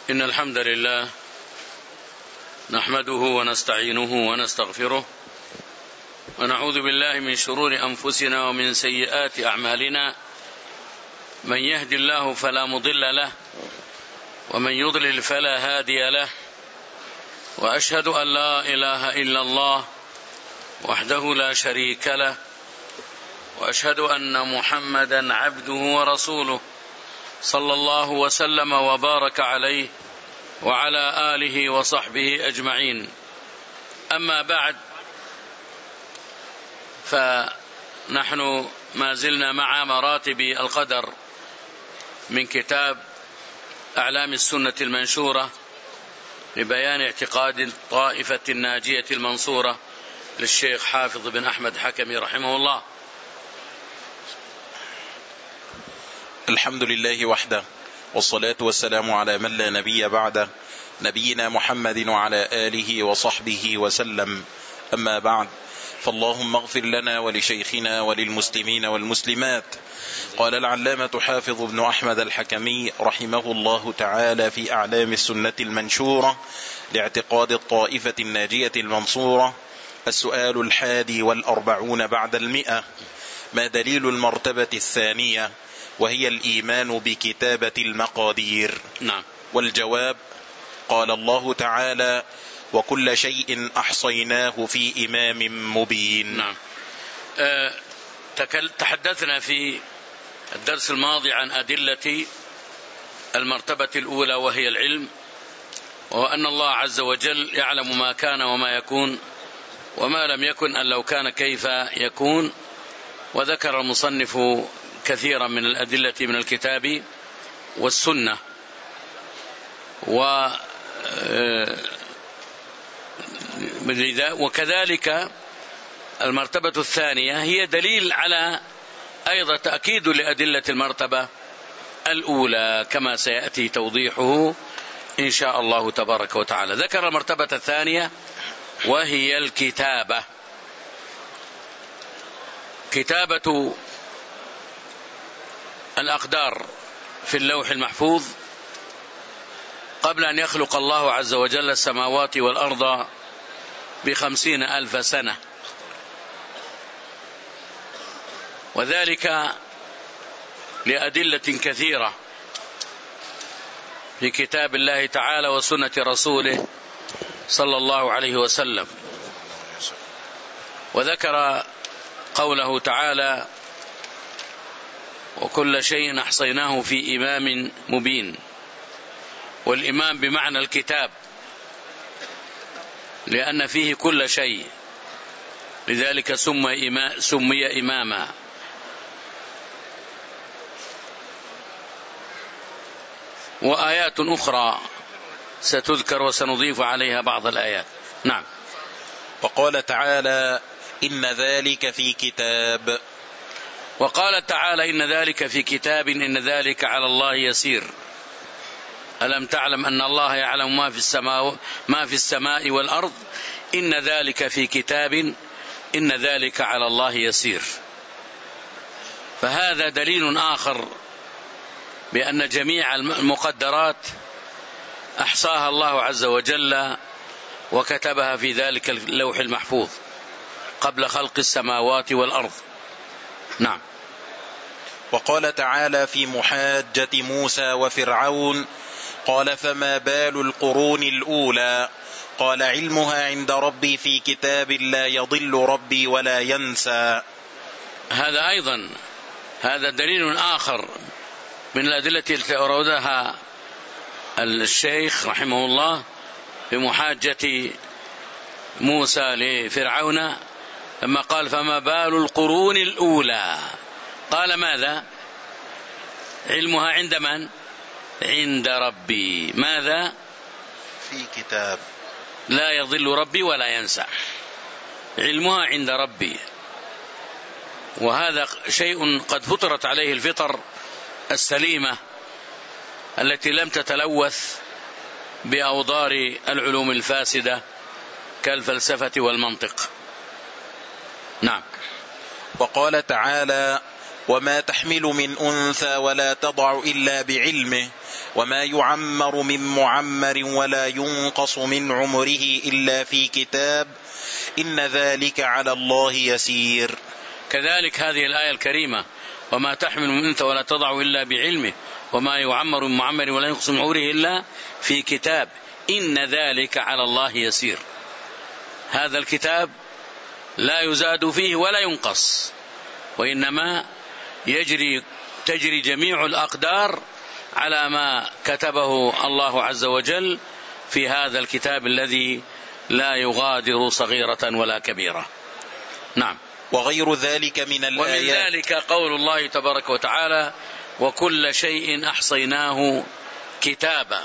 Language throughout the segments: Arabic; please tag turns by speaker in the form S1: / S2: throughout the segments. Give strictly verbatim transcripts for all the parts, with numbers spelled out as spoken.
S1: إن الحمد لله نحمده ونستعينه ونستغفره ونعوذ بالله من شرور أنفسنا ومن سيئات أعمالنا. من يهد الله فلا مضل له ومن يضلل فلا هادي له، وأشهد أن لا إله إلا الله وحده لا شريك له، وأشهد أن محمدا عبده ورسوله صلى الله وسلم وبارك عليه وعلى آله وصحبه أجمعين. أما بعد، فنحن ما زلنا مع مراتب القدر من كتاب أعلام السنة المنشورة لبيان اعتقاد الطائفة الناجية المنصورة للشيخ حافظ بن أحمد حكمي رحمه الله.
S2: الحمد لله وحده، والصلاة والسلام على من لا نبي بعده، نبينا محمد وعلى آله وصحبه وسلم. أما بعد، فاللهم اغفر لنا ولشيخنا وللمسلمين والمسلمات. قال العلامة حافظ بن أحمد الحكمي رحمه الله تعالى في أعلام السنة المنشورة لاعتقاد الطائفة الناجية المنصورة: السؤال الحادي والأربعون بعد المئة: ما دليل المرتبة الثانية وهي الإيمان بكتابة المقادير؟
S1: نعم.
S2: والجواب: قال الله تعالى: وكل شيء أحصيناه في إمام مبين.
S1: نعم. أه تحدثنا في الدرس الماضي عن أدلة المرتبة الأولى وهي العلم، وهو أن الله عز وجل يعلم ما كان وما يكون وما لم يكن أن لو كان كيف يكون. وذكر المصنف كثيرا من الأدلة من الكتاب والسنة. و وكذلك المرتبة الثانية هي دليل على أيضا تأكيد لأدلة المرتبة الأولى كما سيأتي توضيحه إن شاء الله تبارك وتعالى. ذكر المرتبة الثانية وهي الكتابة. كتابة الأقدار في اللوح المحفوظ قبل أن يخلق الله عز وجل السماوات والأرض بخمسين ألف سنة، وذلك لأدلة كثيرة في كتاب الله تعالى وسنة رسوله صلى الله عليه وسلم. وذكر قوله تعالى: وكل شيء أحصيناه في إمام مبين. والإمام بمعنى الكتاب، لأن فيه كل شيء، لذلك سمي إماما. وآيات أخرى ستذكر وسنضيف عليها بعض الآيات. نعم.
S2: وقال تعالى: إن ذلك في كتاب.
S1: وقال تعالى: إن ذلك في كتاب إن ذلك على الله يسير. ألم تعلم أن الله يعلم ما في السماء ما في السماء والأرض إن ذلك في كتاب إن ذلك على الله يسير. فهذا دليل آخر بأن جميع المقدرات أحصاها الله عز وجل وكتبها في ذلك اللوح المحفوظ قبل خلق السماوات والأرض. نعم.
S2: وقال تعالى في محاجة موسى وفرعون: قال فما بال القرون الأولى؟ قال علمها عند ربي في كتاب لا يضل ربي ولا ينسى.
S1: هذا أيضا هذا دليل آخر من الأدلة التي أوردها الشيخ رحمه الله بمحاجة موسى لفرعون لما قال فما بال القرون الأولى. قال ماذا؟ علمها عند من؟ عند ربي. ماذا؟
S2: في كتاب
S1: لا يضل ربي ولا ينسى. علمها عند ربي، وهذا شيء قد فطرت عليه الفطر السليمة التي لم تتلوث بأوضار العلوم الفاسدة كالفلسفة والمنطق. نعم.
S2: وقال تعالى: وما تحمل من أنثى ولا تضع إلا بعلمه وما يعمر من معمر ولا ينقص من عمره إلا في كتاب إن ذلك على الله يسير.
S1: كذلك هذه الآية الكريمة وما تحمل من أنثى ولا تضع إلا بعلمه وما يعمر من معمر ولا ينقص من عمره إلا في كتاب إن ذلك على الله يسير. هذا الكتاب لا يزاد فيه ولا ينقص، وإنما يجري تجري جميع الأقدار على ما كتبه الله عز وجل في هذا الكتاب الذي لا يغادر صغيرة ولا كبيرة. نعم.
S2: وغير ذلك من الآيات.
S1: ومن ذلك قول الله تبارك وتعالى وكل شيء أحصيناه كتابا،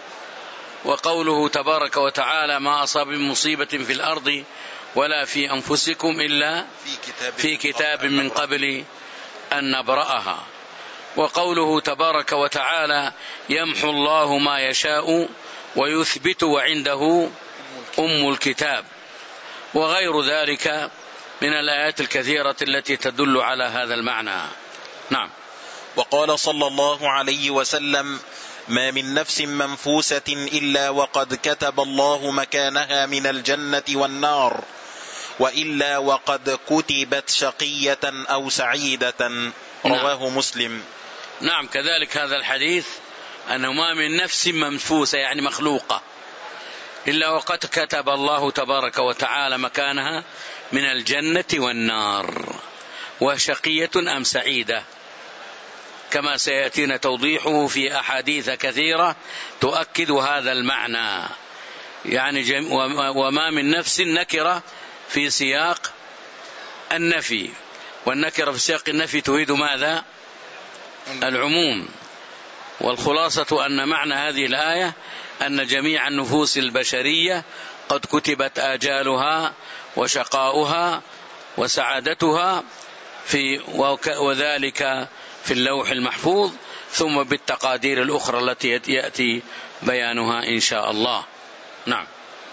S1: وقوله تبارك وتعالى ما أصاب من مصيبة في الأرض ولا في أنفسكم إلا في كتاب من قبل أن نبرأها، وقوله تبارك وتعالى يمحو الله ما يشاء ويثبت وعنده أم الكتاب، وغير ذلك من الآيات الكثيرة التي تدل على هذا المعنى. نعم.
S2: وقال صلى الله عليه وسلم ما من نفس منفوسة إلا وقد كتب الله مكانها من الجنة والنار وإلا وقد كتبت شقية أو سعيدة. رواه
S1: نعم.
S2: مسلم.
S1: نعم. كذلك هذا الحديث أنه ما من نفس منفوسة يعني مخلوقة إلا وقد كتب الله تبارك وتعالى مكانها من الجنة والنار وشقية أم سعيدة، كما سيأتينا توضيحه في أحاديث كثيرة تؤكد هذا المعنى. يعني وما من نفس نكرة في سياق النفي، والنكرة في سياق النفي تريد ماذا؟ العموم. والخلاصة أن معنى هذه الآية أن جميع النفوس البشرية قد كتبت آجالها وشقاؤها وسعادتها في وذلك في اللوح المحفوظ، ثم بالتقادير الأخرى التي يأتي بيانها إن شاء الله. نعم.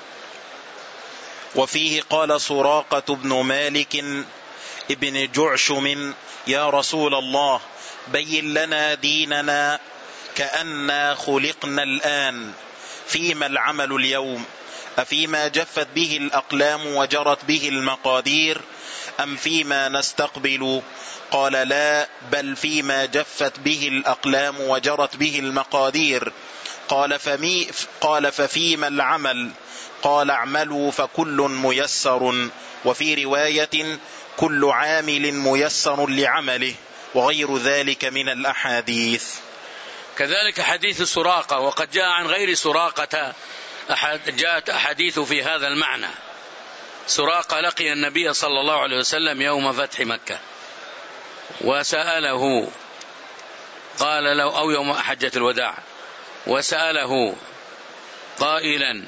S2: وفيه قال سراقة بن مالك ابن جعشم يا رسول الله بين لنا ديننا كأننا خلقنا الآن، فيما العمل اليوم؟ أفيما جفت به الأقلام وجرت به المقادير أم فيما نستقبل؟ قال لا، بل فيما جفت به الأقلام وجرت به المقادير. قال فمي قال ففيما العمل؟ قال اعملوا فكل ميسر، وفي رواية كل عامل ميسر لعمله، وغير ذلك من الأحاديث.
S1: كذلك حديث سراقة، وقد جاء عن غير سراقة أحد جاءت أحاديث في هذا المعنى. سراقة لقي النبي صلى الله عليه وسلم يوم فتح مكة وسأله، قال له أو يوم حجة الوداع، وسأله قائلا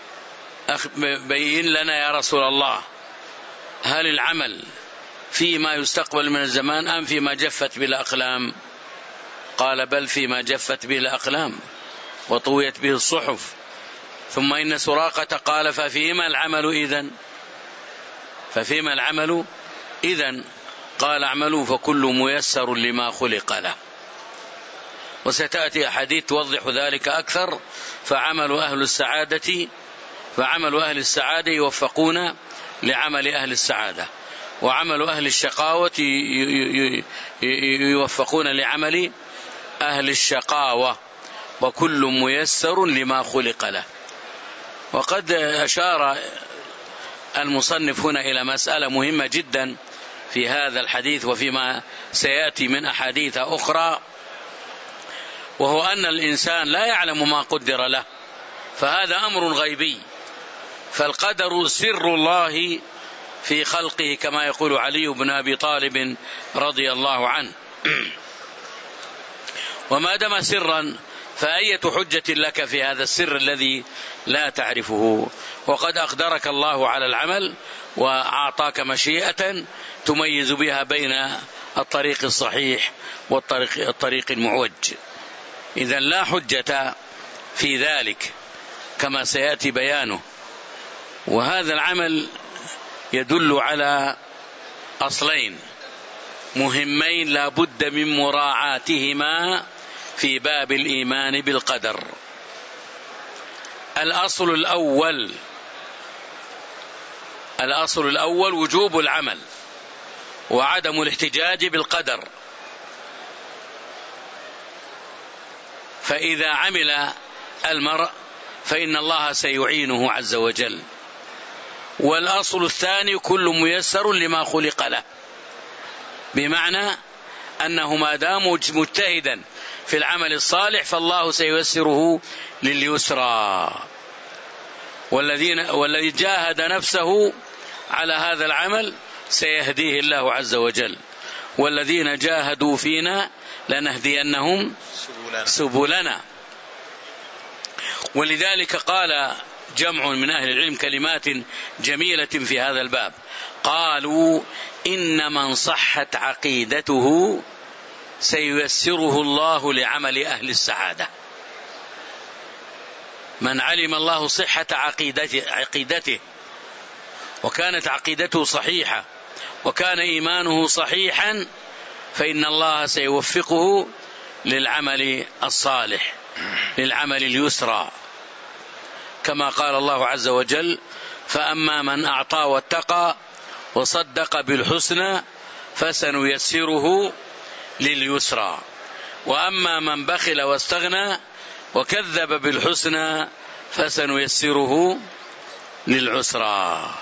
S1: بين لنا يا رسول الله هل العمل فيما يستقبل من الزمان أم فيما جفت به الأقلام؟ قال بل فيما جفت به الأقلام وطويت به الصحف. ثم إن سراقة قال ففيما العمل إذن؟ ففيما العمل إذن؟ قال اعملوا فكل ميسر لما خلق له. وستأتي أحاديث توضح ذلك أكثر. فعمل أهل السعادة فعمل أهل السعادة يوفقون لعمل أهل السعادة، وعمل أهل الشقاوة يوفقون لعمل أهل الشقاوة، وكل ميسر لما خلق له. وقد أشار المصنف هنا إلى مسألة مهمة جدا في هذا الحديث وفيما سيأتي من أحاديث أخرى، وهو أن الإنسان لا يعلم ما قدر له، فهذا أمر غيبي. فالقدر سر الله في خلقه كما يقول علي بن أبي طالب رضي الله عنه. وما دام سرا فأية حجة لك في هذا السر الذي لا تعرفه؟ وقد أقدرك الله على العمل وأعطاك مشيئة تميز بها بين الطريق الصحيح والطريق الطريق المعوج. إذن لا حجة في ذلك كما سيأتي بيانه. وهذا العمل يدل على أصلين مهمين لا بد من مراعاتهما في باب الإيمان بالقدر. الأصل الأول الأصل الأول وجوب العمل وعدم الاحتجاج بالقدر، فإذا عمل المرء فإن الله سيعينه عز وجل. والأصل الثاني كل ميسر لما خلق له، بمعنى أنه ما دام مجتهدا في العمل الصالح فالله سييسره لليسرى، والذين والذي جاهد نفسه على هذا العمل سيهديه الله عز وجل، والذين جاهدوا فينا لنهدينهم سبلنا. ولذلك قال جمع من أهل العلم كلمات جميلة في هذا الباب، قالوا إن من صحت عقيدته سييسره الله لعمل أهل السعادة. من علم الله صحة عقيدته وكانت عقيدته صحيحة وكان إيمانه صحيحا فإن الله سيوفقه للعمل الصالح، للعمل اليسرى، كما قال الله عز وجل: فأما من أعطى واتقى وصدق بالحسنى فسنيسره لليسرى، وأما من بخل واستغنى وكذب بالحسنى فسنيسره للعسرى.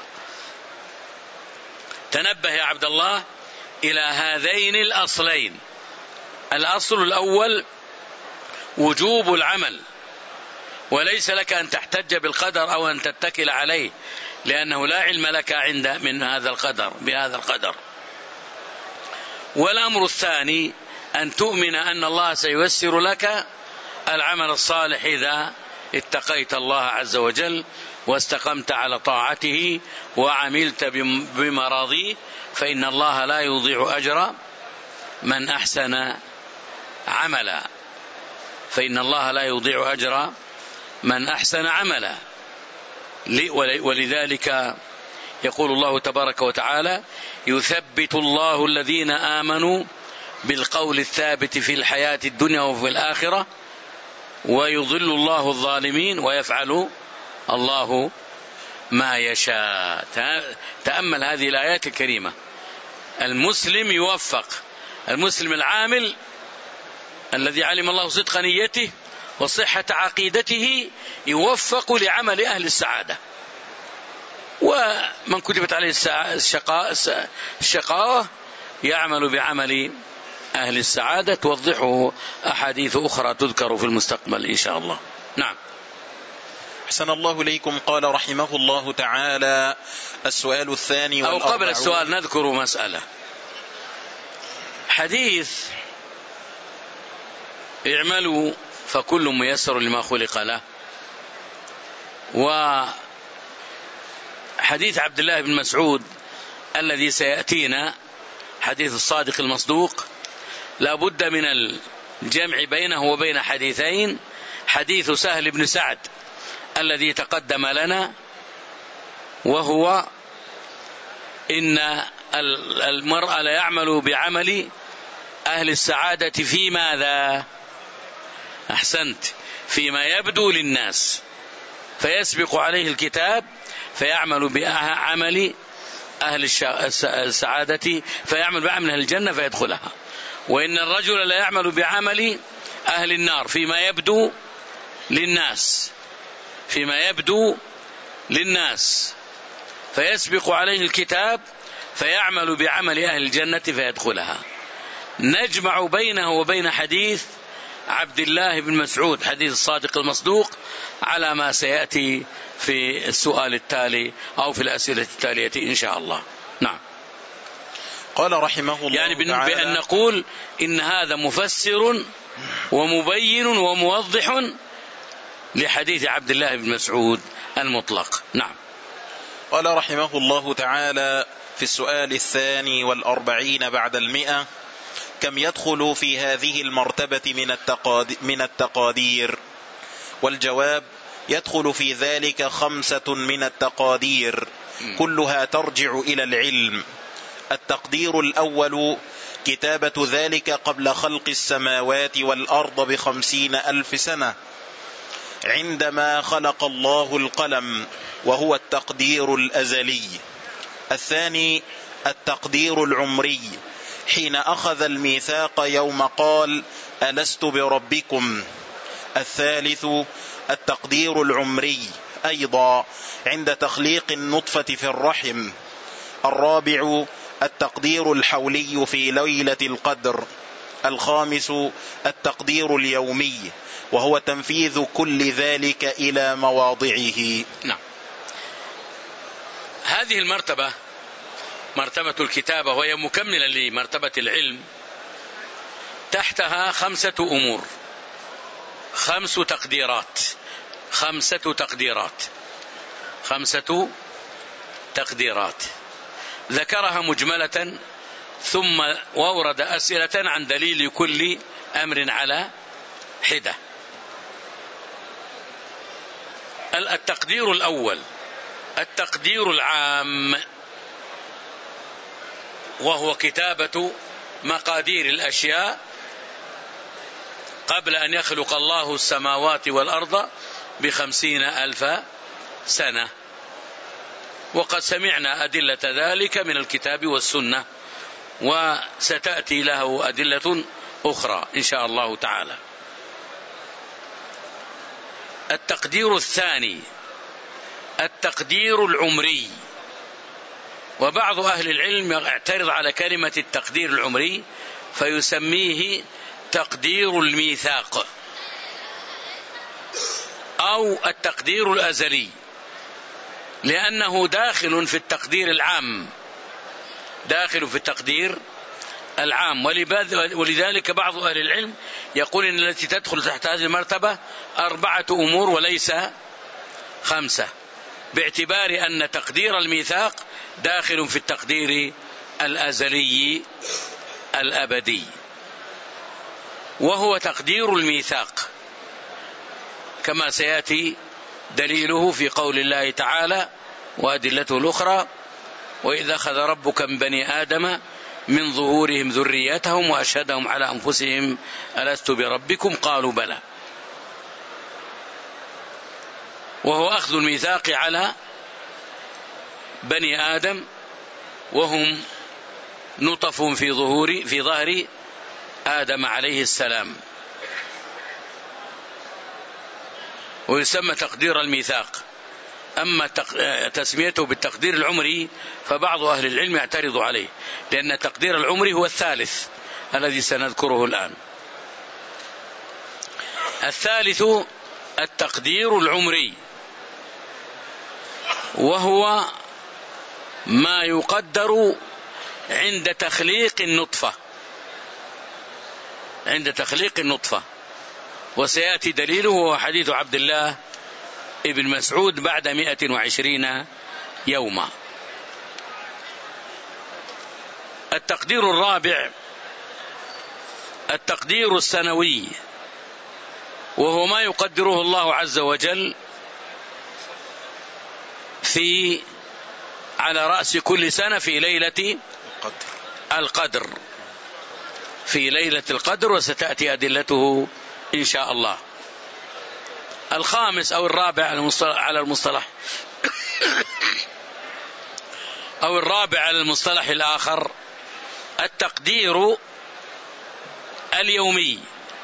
S1: تنبه يا عبد الله إلى هذين الأصلين. الأصل الأول وجوب العمل، وليس لك أن تحتج بالقدر أو أن تتكل عليه، لأنه لا علم لك عند من هذا القدر بهذا القدر. والأمر الثاني أن تؤمن أن الله سييسر لك العمل الصالح إذا اتقيت الله عز وجل واستقمت على طاعته وعملت بمراضيه، فإن الله لا يضيع أجر من أحسن عملا فإن الله لا يضيع أجر من أحسن عملا. ولذلك يقول الله تبارك وتعالى: يثبت الله الذين آمنوا بالقول الثابت في الحياة الدنيا وفي الآخرة ويضل الله الظالمين ويفعل الله ما يشاء. تأمل هذه الآيات الكريمة. المسلم يوفق، المسلم العامل الذي علم الله صدق نيته وصحة عقيدته يوفق لعمل أهل السعادة، ومن كتبت عليه الشقاوة يعمل بعمل أهل السعادة، توضحه أحاديث أخرى تذكر في المستقبل إن شاء الله. نعم.
S2: أحسن الله إليكم. قال رحمه الله تعالى: السؤال الثاني
S1: أو قبل السؤال نذكر مسألة. حديث اعملوا فكل ميسر لما خلق له، وحديث عبد الله بن مسعود الذي سيأتينا حديث الصادق المصدوق لا بد من الجمع بينه وبين حديثين: حديث سهل بن سعد الذي تقدم لنا، وهو إن المرء لا يعمل بعمل أهل السعادة في ماذا؟ أحسنت، فيما يبدو للناس، فيسبق عليه الكتاب فيعمل بعمل أهل السعادة فيعمل بعمل أهل الجنة فيدخلها. وإن الرجل لا يعمل بعمل أهل النار فيما يبدو للناس فيما يبدو للناس فيسبق عليه الكتاب فيعمل بعمل أهل الجنة فيدخلها. نجمع بينه وبين حديث عبد الله بن مسعود حديث الصادق المصدوق على ما سيأتي في السؤال التالي أو في الأسئلة التالية إن شاء الله. نعم.
S2: قال رحمه الله
S1: يعني
S2: تعالى:
S1: بأن نقول إن هذا مفسر ومبين وموضح لحديث عبد الله بن مسعود المطلق. نعم.
S2: قال رحمه الله تعالى في السؤال الثاني والأربعين بعد المئة: كم يدخل في هذه المرتبة من من التقادير؟ والجواب: يدخل في ذلك خمسة من التقادير كلها ترجع إلى العلم. التقدير الأول كتابة ذلك قبل خلق السماوات والأرض بخمسين ألف سنة عندما خلق الله القلم وهو التقدير الأزلي. الثاني التقدير العمري حين أخذ الميثاق يوم قال ألست بربكم. الثالث التقدير العمري أيضا عند تخليق النطفة في الرحم. الرابع التقدير الحولي في ليلة القدر. الخامس التقدير اليومي وهو تنفيذ كل ذلك إلى مواضعه.
S1: نعم. هذه المرتبة مرتبة الكتابة وهي مكملة لمرتبة العلم، تحتها خمسة أمور، خمس تقديرات خمسة تقديرات خمسة تقديرات ذكرها مجملة، ثم وورد أسئلة عن دليل كل أمر على حدة. التقدير الأول التقدير العام، وهو كتابة مقادير الأشياء قبل أن يخلق الله السماوات والأرض بخمسين ألف سنة، وقد سمعنا أدلة ذلك من الكتاب والسنة، وستأتي له أدلة أخرى إن شاء الله تعالى. التقدير الثاني التقدير العمري، وبعض أهل العلم يعترض على كلمة التقدير العمري فيسميه تقدير الميثاق أو التقدير الأزلي، لأنه داخل في التقدير العام داخل في التقدير العام ولذلك بعض أهل العلم يقول إن التي تدخل تحت هذه المرتبة أربعة أمور وليس خمسة، باعتبار أن تقدير الميثاق داخل في التقدير الأزلي الأبدي، وهو تقدير الميثاق كما سيأتي دليله في قول الله تعالى وأدلته الأخرى: وإذا أخذ ربك من بني آدم من ظهورهم ذريتهم وأشهدهم على أنفسهم ألست بربكم قالوا بلى. وهو أخذ الميثاق على بني آدم وهم نطف في ظهور في ظهر آدم عليه السلام، ويسمى تقدير الميثاق. أما تسميته بالتقدير العمري فبعض أهل العلم يعترض عليه، لأن التقدير العمري هو الثالث الذي سنذكره الآن. الثالث التقدير العمري، وهو ما يقدر عند تخليق النطفة عند تخليق النطفة وسيأتي دليله هو حديث عبد الله ابن مسعود بعد مئة وعشرين يوما. التقدير الرابع التقدير السنوي، وهو ما يقدره الله عز وجل في على رأس كل سنة في ليلة القدر في ليلة القدر، وستأتي أدلته إن شاء الله. الخامس أو الرابع على المصطلح أو الرابع على المصطلح الآخر التقدير اليومي،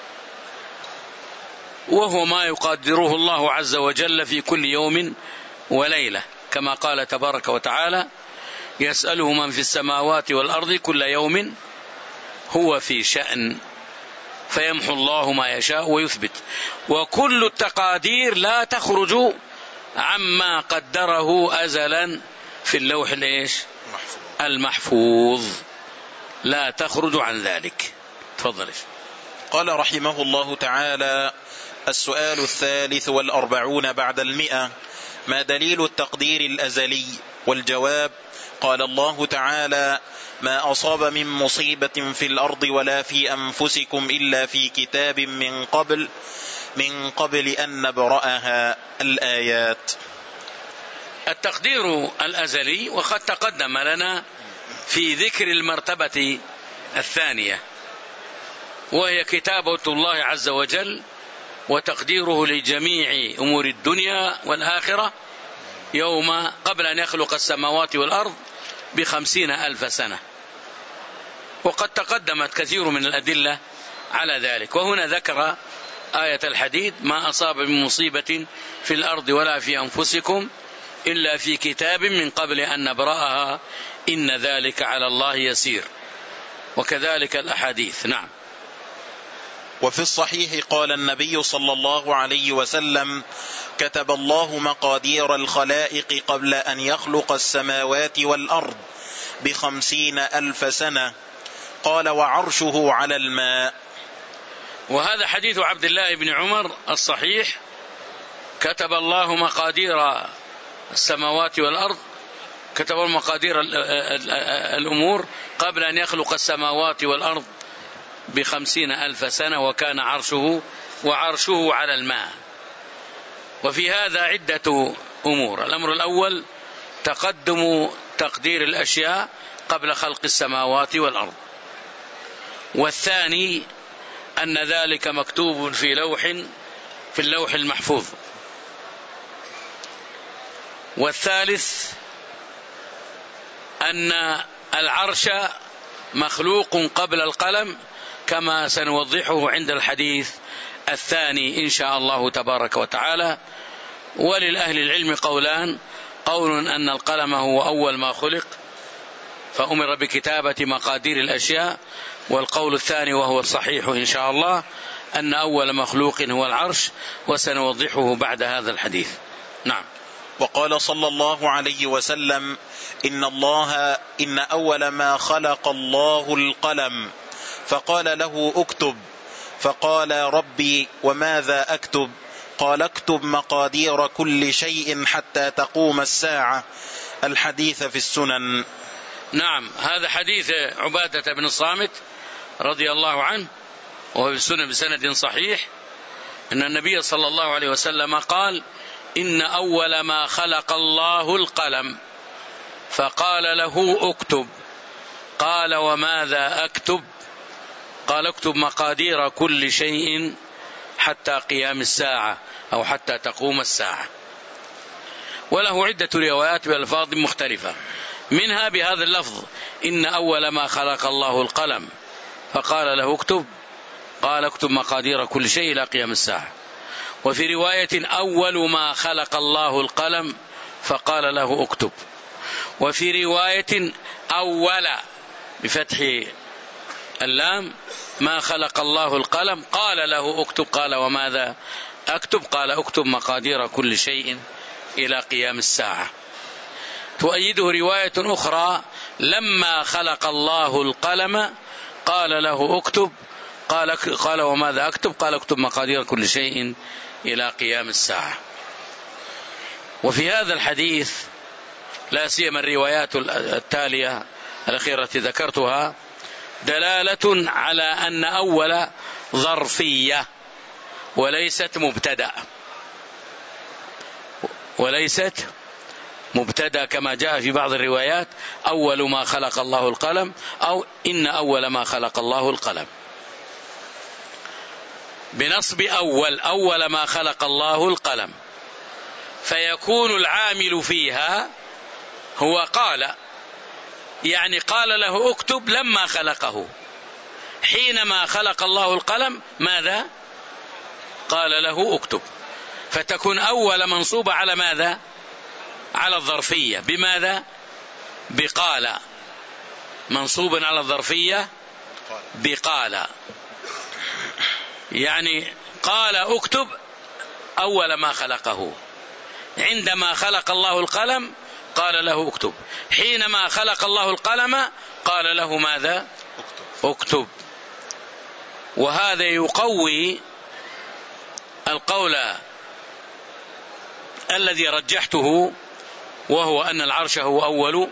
S1: وهو ما يقدره الله عز وجل في كل يوم وليلة، كما قال تبارك وتعالى: يسأله من في السماوات والأرض كل يوم هو في شأن فيمحو الله ما يشاء ويثبت. وكل التقادير لا تخرج عما قدره أزلا في اللوح الإيش المحفوظ، لا تخرج عن ذلك. تفضل.
S2: قال رحمه الله تعالى: السؤال الثالث والأربعون بعد المئة: ما دليل التقدير الأزلي؟ والجواب: قال الله تعالى: ما أصاب من مصيبة في الأرض ولا في أنفسكم إلا في كتاب من قبل من قبل أن نبرأها. الآيات.
S1: التقدير الأزلي، وقد تقدم لنا في ذكر المرتبة الثانية، وهي كتابة الله عز وجل وتقديره لجميع أمور الدنيا والآخرة يوم قبل أن يخلق السماوات والأرض بخمسين ألف سنة. وقد تقدمت كثير من الأدلة على ذلك. وهنا ذكر آية الحديد: ما أصاب من مصيبة في الأرض ولا في أنفسكم إلا في كتاب من قبل أن نبرأها إن ذلك على الله يسير. وكذلك الأحاديث. نعم.
S2: وفي الصحيح قال النبي صلى الله عليه وسلم: كتب الله مقادير الخلائق قبل أن يخلق السماوات والأرض بخمسين ألف سنة. قال: وعرشه على الماء.
S1: وهذا حديث عبد الله بن عمر الصحيح: كتب الله مقادير السماوات والأرض، كتب مقادير الأمور قبل أن يخلق السماوات والأرض بخمسين ألف سنة، وكان عرشه وعرشه على الماء. وفي هذا عدة أمور. الأمر الأول تقدم تقدير الأشياء قبل خلق السماوات والأرض، والثاني أن ذلك مكتوب في لوح في اللوح المحفوظ، والثالث أن العرش مخلوق قبل القلم كما سنوضحه عند الحديث الثاني إن شاء الله تبارك وتعالى. وللأهل العلم قولان: قول أن القلم هو أول ما خلق فأمر بكتابة مقادير الأشياء، والقول الثاني وهو الصحيح إن شاء الله أن أول مخلوق هو العرش، وسنوضحه بعد هذا الحديث. نعم.
S2: وقال صلى الله عليه وسلم: إن الله إن أول ما خلق الله القلم فقال له: اكتب. فقال: ربي وماذا أكتب؟ قال: اكتب مقادير كل شيء حتى تقوم الساعة. الحديث في السنن.
S1: نعم، هذا حديث عبادة بن الصامت رضي الله عنه، وهو في السنن بسند صحيح، أن النبي صلى الله عليه وسلم قال: إن أول ما خلق الله القلم فقال له: اكتب. قال: وماذا أكتب؟ قال: اكتب مقادير كل شيء حتى قيام الساعة أو حتى تقوم الساعة. وله عدة روايات بألفاظ مختلفة، منها بهذا اللفظ: إن أول ما خلق الله القلم فقال له: اكتب. قال: اكتب مقادير كل شيء إلى قيام الساعة. وفي رواية: أول ما خلق الله القلم فقال له: اكتب. وفي رواية: أول بفتح اللام ما خلق الله القلم قال له: اكتب. قال: وماذا أكتب؟ قال: اكتب مقادير كل شيء إلى قيام الساعة. تؤيده رواية أخرى: لما خلق الله القلم قال له: اكتب. قال: قال: وماذا أكتب؟ قال: اكتب مقادير كل شيء إلى قيام الساعة. وفي هذا الحديث لا سيما الروايات التالية الأخيرة التي ذكرتها دلالة على أن أول ظرفية وليست مبتدأ، وليست مبتدأ كما جاء في بعض الروايات: أول ما خلق الله القلم، أو إن أول ما خلق الله القلم، بنصب أول، أول ما خلق الله القلم، فيكون العامل فيها هو قال، يعني قال له: اكتب لما خلقه. حينما خلق الله القلم ماذا؟ قال له: اكتب. فتكون أول منصوبة على ماذا؟ على الظرفية. بماذا؟ بقال. منصوب على الظرفية بقال، يعني قال: اكتب أول ما خلقه. عندما خلق الله القلم قال له: اكتب. حينما خلق الله القلم قال له ماذا؟ اكتب. اكتب. وهذا يقوي القول الذي رجحته، وهو أن العرش هو أول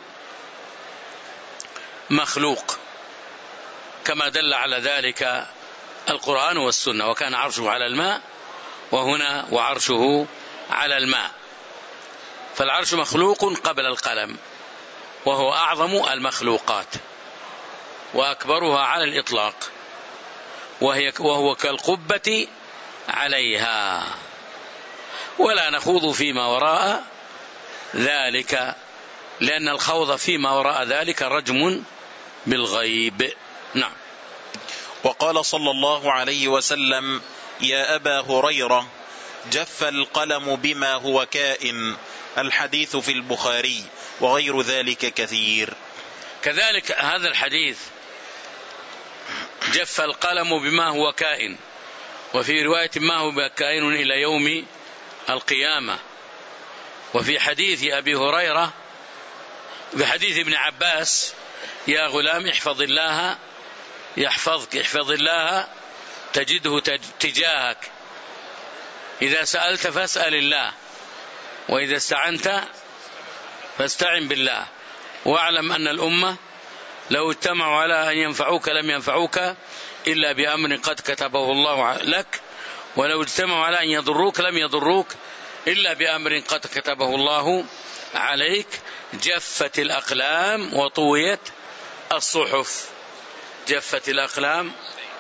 S1: مخلوق، كما دل على ذلك القرآن والسنة. وكان عرشه على الماء، وهنا وعرشه على الماء. فالعرش مخلوق قبل القلم، وهو أعظم المخلوقات. وأكبرها على الإطلاق، وهي وهو كالقبة عليها، ولا نخوض فيما وراء ذلك، لأن الخوض فيما وراء ذلك رجم بالغيب. نعم.
S2: وقال صلى الله عليه وسلم: يا أبا هريرة، جف القلم بما هو كائن. الحديث في البخاري، وغير ذلك كثير.
S1: كذلك هذا الحديث جف القلم بما هو كائن، وفي رواية ما هو كائن إلى يوم القيامة. وفي حديث أبي هريرة بحديث ابن عباس: يا غلام احفظ الله يحفظك، احفظ الله تجده تجاهك، إذا سألت فاسأل الله، وإذا استعنت فاستعن بالله، واعلم أن الأمة لو اجتمعوا على أن ينفعوك لم ينفعوك إلا بأمر قد كتبه الله لك، ولو اجتمعوا على أن يضروك لم يضروك إلا بأمر قد كتبه الله عليك. جفت الأقلام وطويت الصحف. جفت الأقلام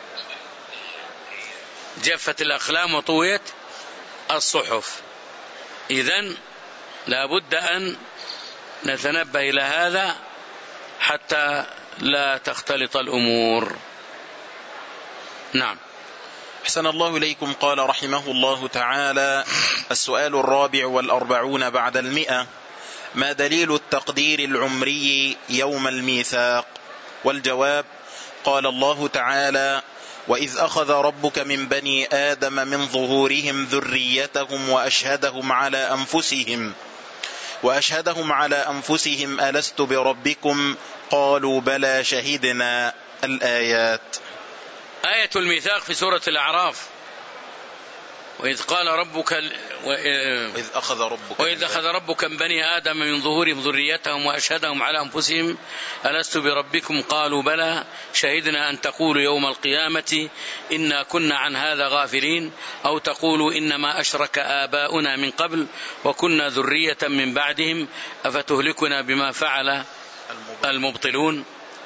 S1: جفت الأقلام وطويت الصحف. إذن لا بد أن نتنبه إلى هذا حتى لا تختلط الأمور. نعم.
S2: أحسن الله إليكم. قال رحمه الله تعالى: السؤال الرابع والأربعون بعد المئة: ما دليل التقدير العمري يوم الميثاق؟ والجواب: قال الله تعالى: وإذ أخذ ربك من بني آدم من ظهورهم ذريتهم وأشهدهم على أنفسهم وأشهدهم على أنفسهم ألست بربكم قالوا بلى شهدنا. الآيات.
S1: آية الميثاق في سورة الأعراف: وإذ قال ربك ال...
S2: وإذ أخذ ربك
S1: وإذ أخذ ربك من بني آدم من ظهورهم ذريتهم وأشهدهم على أنفسهم ألست بربكم قالوا بلى شهدنا أن تقولوا يوم القيامة إنا كنا عن هذا غافلين أو تقولوا إنما أشرك آباؤنا من قبل وكنا ذرية من بعدهم أفتهلكنا بما فعل المبطلون.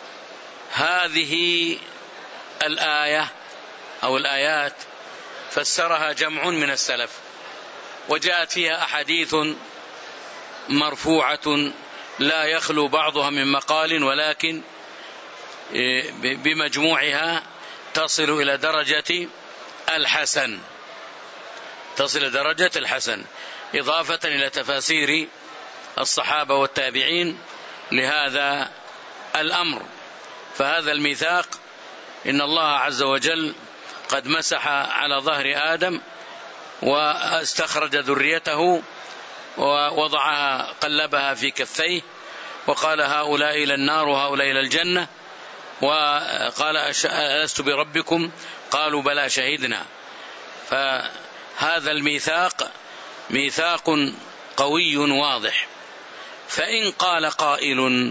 S1: هذه الآية أو الآيات فسرها جمع من السلف، وجاءت فيها أحاديث مرفوعة لا يخلو بعضها من مقال، ولكن بمجموعها تصل إلى درجة الحسن تصل إلى درجة الحسن إضافة إلى تفاسير الصحابة والتابعين لهذا الأمر. فهذا الميثاق إن الله عز وجل قد مسح على ظهر آدم واستخرج ذريته ووضعها قلبها في كفيه وقال هؤلاء إلى النار وهؤلاء إلى الجنة، وقال ألست بربكم قالوا بلى شهدنا. فهذا الميثاق ميثاق قوي واضح. فإن قال قائل،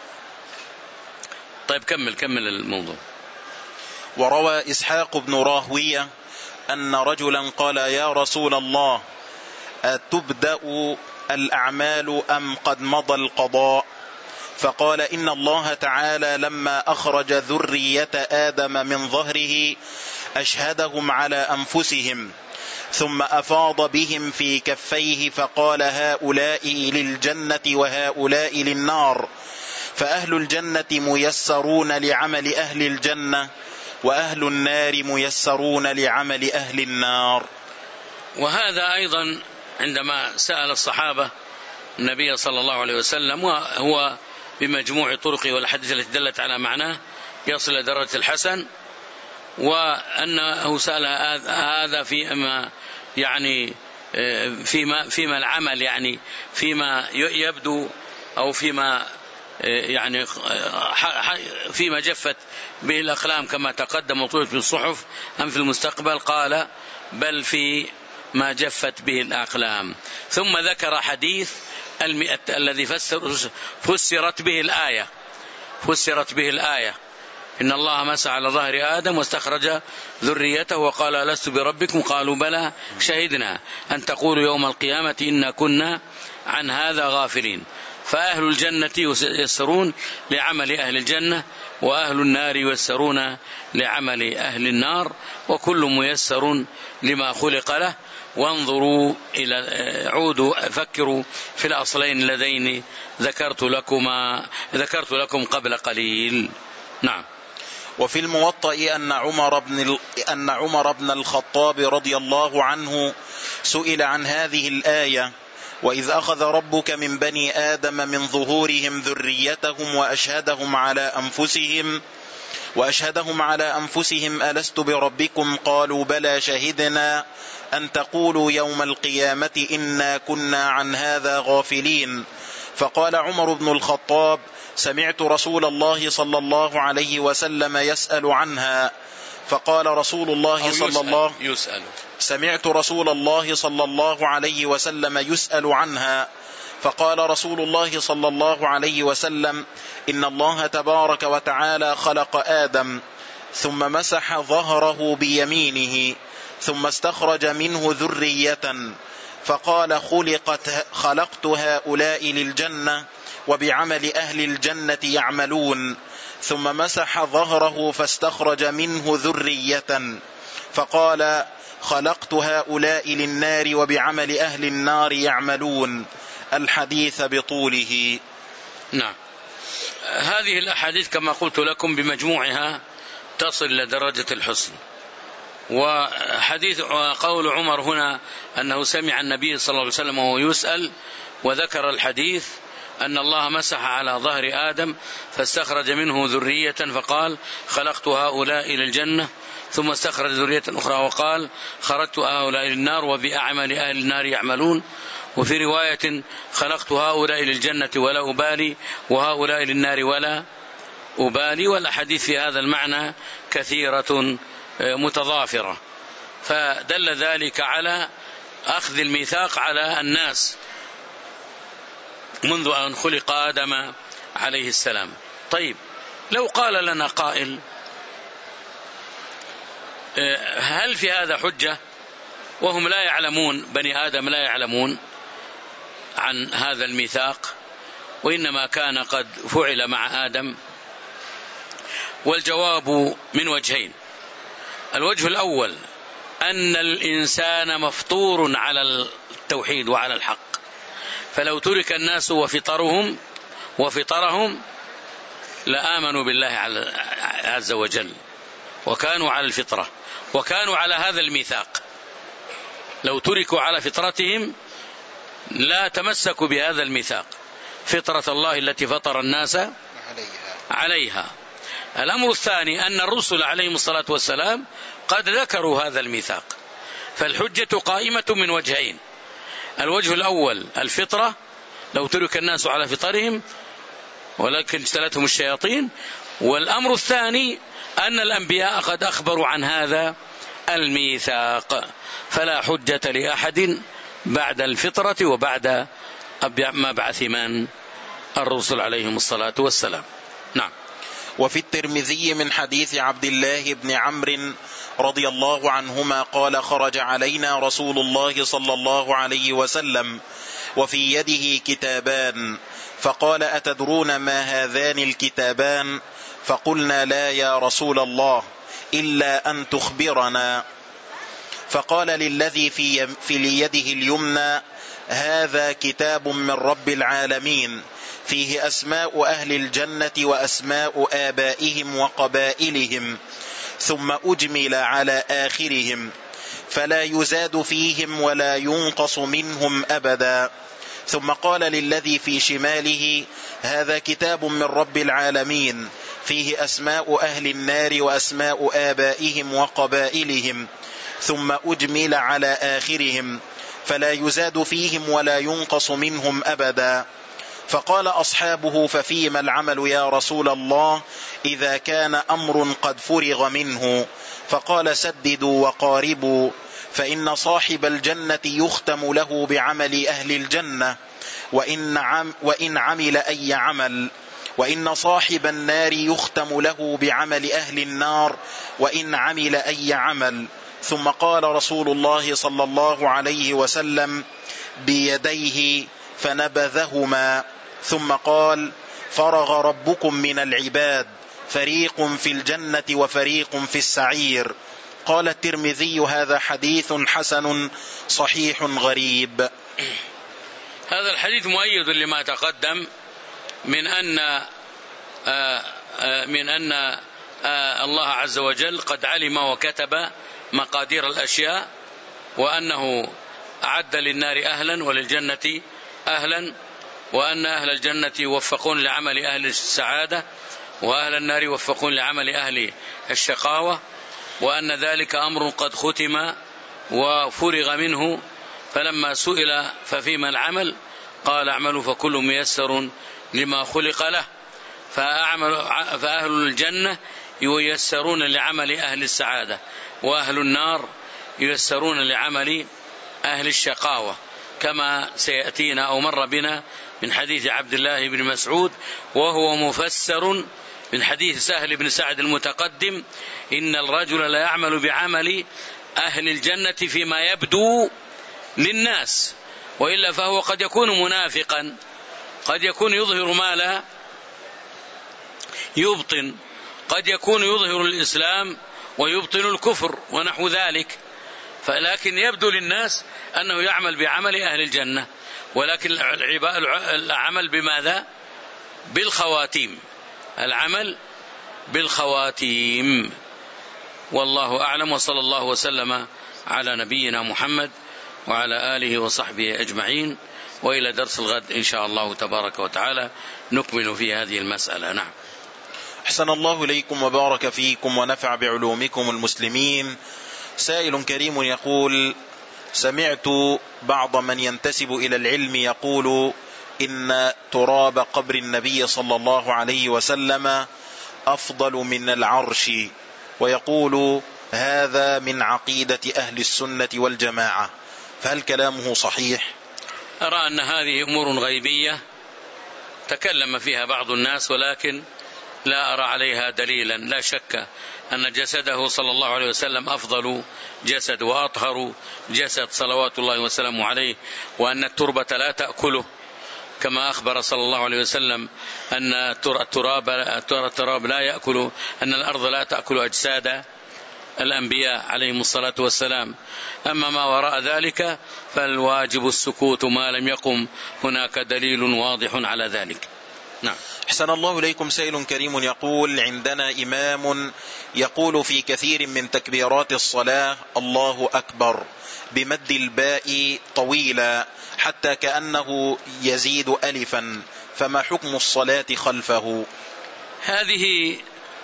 S1: طيب كمل كمل الموضوع.
S2: وروى إسحاق بن راهوية أن رجلا قال: يا رسول الله، أتبدأ الأعمال أم قد مضى القضاء؟ فقال: إن الله تعالى لما أخرج ذرية آدم من ظهره أشهدهم على أنفسهم ثم أفاض بهم في كفيه فقال: هؤلاء للجنة وهؤلاء للنار، فأهل الجنة ميسرون لعمل أهل الجنة وأهل النار ميسرون لعمل أهل النار.
S1: وهذا أيضا عندما سأل الصحابة النبي صلى الله عليه وسلم، وهو بمجموع طرقه والحديث التي دلت على معناه يصل إلى درجة الحسن، وأنه سأل هذا فيما يعني فيما فيما العمل يعني فيما يبدو أو فيما يعني فيما جفت به الأقلام كما تقدم وطويت بالصحف أم في المستقبل؟ قال: بل في ما جفت به الأقلام. ثم ذكر حديث المئة الذي فسر فسرت به الآية فسرت به الآية إن الله مسح على ظهر آدم واستخرج ذريته وقال: لست بربكم قالوا بلى شهدنا أن تقولوا يوم القيامة إنا كنا عن هذا غافلين. فأهل الجنة ييسرون لعمل أهل الجنة، وأهل النار ييسرون لعمل أهل النار، وكل ميسر لما خلق له. وانظروا إلى عودوا فكروا في الأصلين اللذين ذكرت لكما ذكرت لكم قبل قليل. نعم.
S2: وفي الموطأ أن عمر بن أن عمر بن الخطاب رضي الله عنه سئل عن هذه الآية: وإذ أخذ ربك من بني آدم من ظهورهم ذريتهم وأشهدهم على أنفسهم وأشهدهم على أنفسهم ألست بربكم قالوا بلى شهدنا أن تقولوا يوم القيامة إنا كنا عن هذا غافلين. فقال عمر بن الخطاب: سمعت رسول الله صلى الله عليه وسلم يسأل عنها. فقال رسول الله صلى الله
S1: يسأل
S2: سمعت رسول الله صلى الله عليه وسلم يسأل عنها. فقال رسول الله صلى الله عليه وسلم: إن الله تبارك وتعالى خلق آدم ثم مسح ظهره بيمينه ثم استخرج منه ذرية فقال: خلقت خلقت هؤلاء للجنة وبعمل أهل الجنة يعملون. ثم مسح ظهره فاستخرج منه ذرية فقال: خلقت هؤلاء للنار وبعمل أهل النار يعملون. الحديث بطوله.
S1: نعم. هذه الأحاديث كما قلت لكم بمجموعها تصل لدرجة الحسن. وحديث قول عمر هنا أنه سمع النبي صلى الله عليه وسلم وهو يسأل، وذكر الحديث أن الله مسح على ظهر آدم فاستخرج منه ذرية فقال: خلقت هؤلاء إلى الجنة، ثم استخرج ذرية أخرى وقال: خرجت هؤلاء إلى النار وبأعمال أهل النار يعملون. وفي رواية: خلقت هؤلاء إلى الجنة ولا أبالي وهؤلاء للنار ولا أبالي. والأحاديث في هذا المعنى كثيرة متضافرة، فدل ذلك على أخذ الميثاق على الناس منذ أن خلق آدم عليه السلام. طيب، لو قال لنا قائل: هل في هذا حجة وهم لا يعلمون، بني آدم لا يعلمون عن هذا الميثاق وإنما كان قد فعل مع آدم؟ والجواب من وجهين. الوجه الأول أن الإنسان مفطور على التوحيد وعلى الحق، فلو ترك الناس وفطرهم وفطرهم لآمنوا بالله عز وجل وكانوا على الفطرة وكانوا على هذا الميثاق. لو تركوا على فطرتهم لا تمسكوا بهذا الميثاق، فطرة الله التي فطر الناس عليها. الأمر الثاني أن الرسل عليهم الصلاة والسلام قد ذكروا هذا الميثاق، فالحجة قائمة من وجهين. الوجه الأول الفطرة، لو ترك الناس على فطرهم ولكن اجتلتهم الشياطين. والأمر الثاني أن الأنبياء قد أخبروا عن هذا الميثاق، فلا حجة لأحد بعد الفطرة وبعد مبعث من الرسل عليهم الصلاة والسلام. نعم.
S2: وفي الترمذي من حديث عبد الله بن عمرو رضي الله عنهما قال: خرج علينا رسول الله صلى الله عليه وسلم وفي يده كتابان، فقال: أتدرون ما هذان الكتابان؟ فقلنا: لا يا رسول الله، إلا أن تخبرنا. فقال للذي في, في يده اليمنى: هذا كتاب من رب العالمين فيه أسماء أهل الجنة وأسماء آبائهم وقبائلهم، ثم أجمل على آخرهم، فلا يزاد فيهم ولا ينقص منهم أبدا. ثم قال للذي في شماله: هذا كتاب من رب العالمين فيه أسماء أهل النار وأسماء آبائهم وقبائلهم، ثم أجمل على آخرهم، فلا يزاد فيهم ولا ينقص منهم أبدا. فقال أصحابه: ففيما العمل يا رسول الله إذا كان أمر قد فرغ منه؟ فقال: سددوا وقاربوا، فإن صاحب الجنة يختم له بعمل أهل الجنة وإن, عم وإن عمل أي عمل، وإن صاحب النار يختم له بعمل أهل النار وإن عمل أي عمل. ثم قال رسول الله صلى الله عليه وسلم بيديه فنبذهما ثم قال: فرغ ربكم من العباد، فريق في الجنة وفريق في السعير. قال الترمذي: هذا حديث حسن صحيح غريب.
S1: هذا الحديث مؤيد لما تقدم من أن آآ آآ من أن الله عز وجل قد علم وكتب مقادير الأشياء، وأنه أعد للنار أهلا وللجنة أهلا، وأن أهل الجنة يوفقون لعمل أهل السعادة، وأهل النار يوفقون لعمل أهل الشقاوة، وأن ذلك أمر قد ختم وفرغ منه. فلما سئل ففيما العمل قال: اعملوا فكل ميسر لما خلق له. فأهل الجنة ييسرون لعمل أهل السعادة، وأهل النار ييسرون لعمل أهل الشقاوة، كما سيأتينا أو مر بنا من حديث عبد الله بن مسعود، وهو مفسر من حديث سهل بن سعد المتقدم: إن الرجل لا يعمل بعمل أهل الجنة فيما يبدو للناس، وإلا فهو قد يكون منافقا، قد يكون يظهر ما لا يبطن، قد يكون يظهر الإسلام ويبطن الكفر ونحو ذلك، فلكن يبدو للناس أنه يعمل بعمل أهل الجنة، ولكن العمل بماذا؟ بالخواتيم، العمل بالخواتيم. والله أعلم، وصلى الله وسلم على نبينا محمد وعلى آله وصحبه أجمعين، وإلى درس الغد إن شاء الله تبارك وتعالى نكمل في هذه المسألة. نعم.
S2: أحسن الله إليكم وبارك فيكم ونفع بعلومكم المسلمين. سائل كريم يقول: سمعت بعض من ينتسب إلى العلم يقول إن تراب قبر النبي صلى الله عليه وسلم أفضل من العرش، ويقول هذا من عقيدة أهل السنة والجماعة، فهل كلامه صحيح؟
S1: أرى أن هذه أمور غيبية تكلم فيها بعض الناس، ولكن لا أرى عليها دليلا. لا شك أن جسده صلى الله عليه وسلم أفضل جسد وأطهر جسد صلوات الله وسلامه عليه، وأن التربة لا تأكله، كما أخبر صلى الله عليه وسلم أن التراب التراب لا يأكل، أن الأرض لا تأكل أجساد الأنبياء عليهم الصلاة والسلام. أما ما وراء ذلك فالواجب السكوت ما لم يقم هناك دليل واضح على ذلك. نعم.
S2: أحسن الله إليكم. سائل كريم يقول: عندنا إمام يقول في كثير من تكبيرات الصلاة الله أكبر بمد الباء طويلا حتى كأنه يزيد ألفا، فما حكم الصلاة خلفه؟
S1: هذه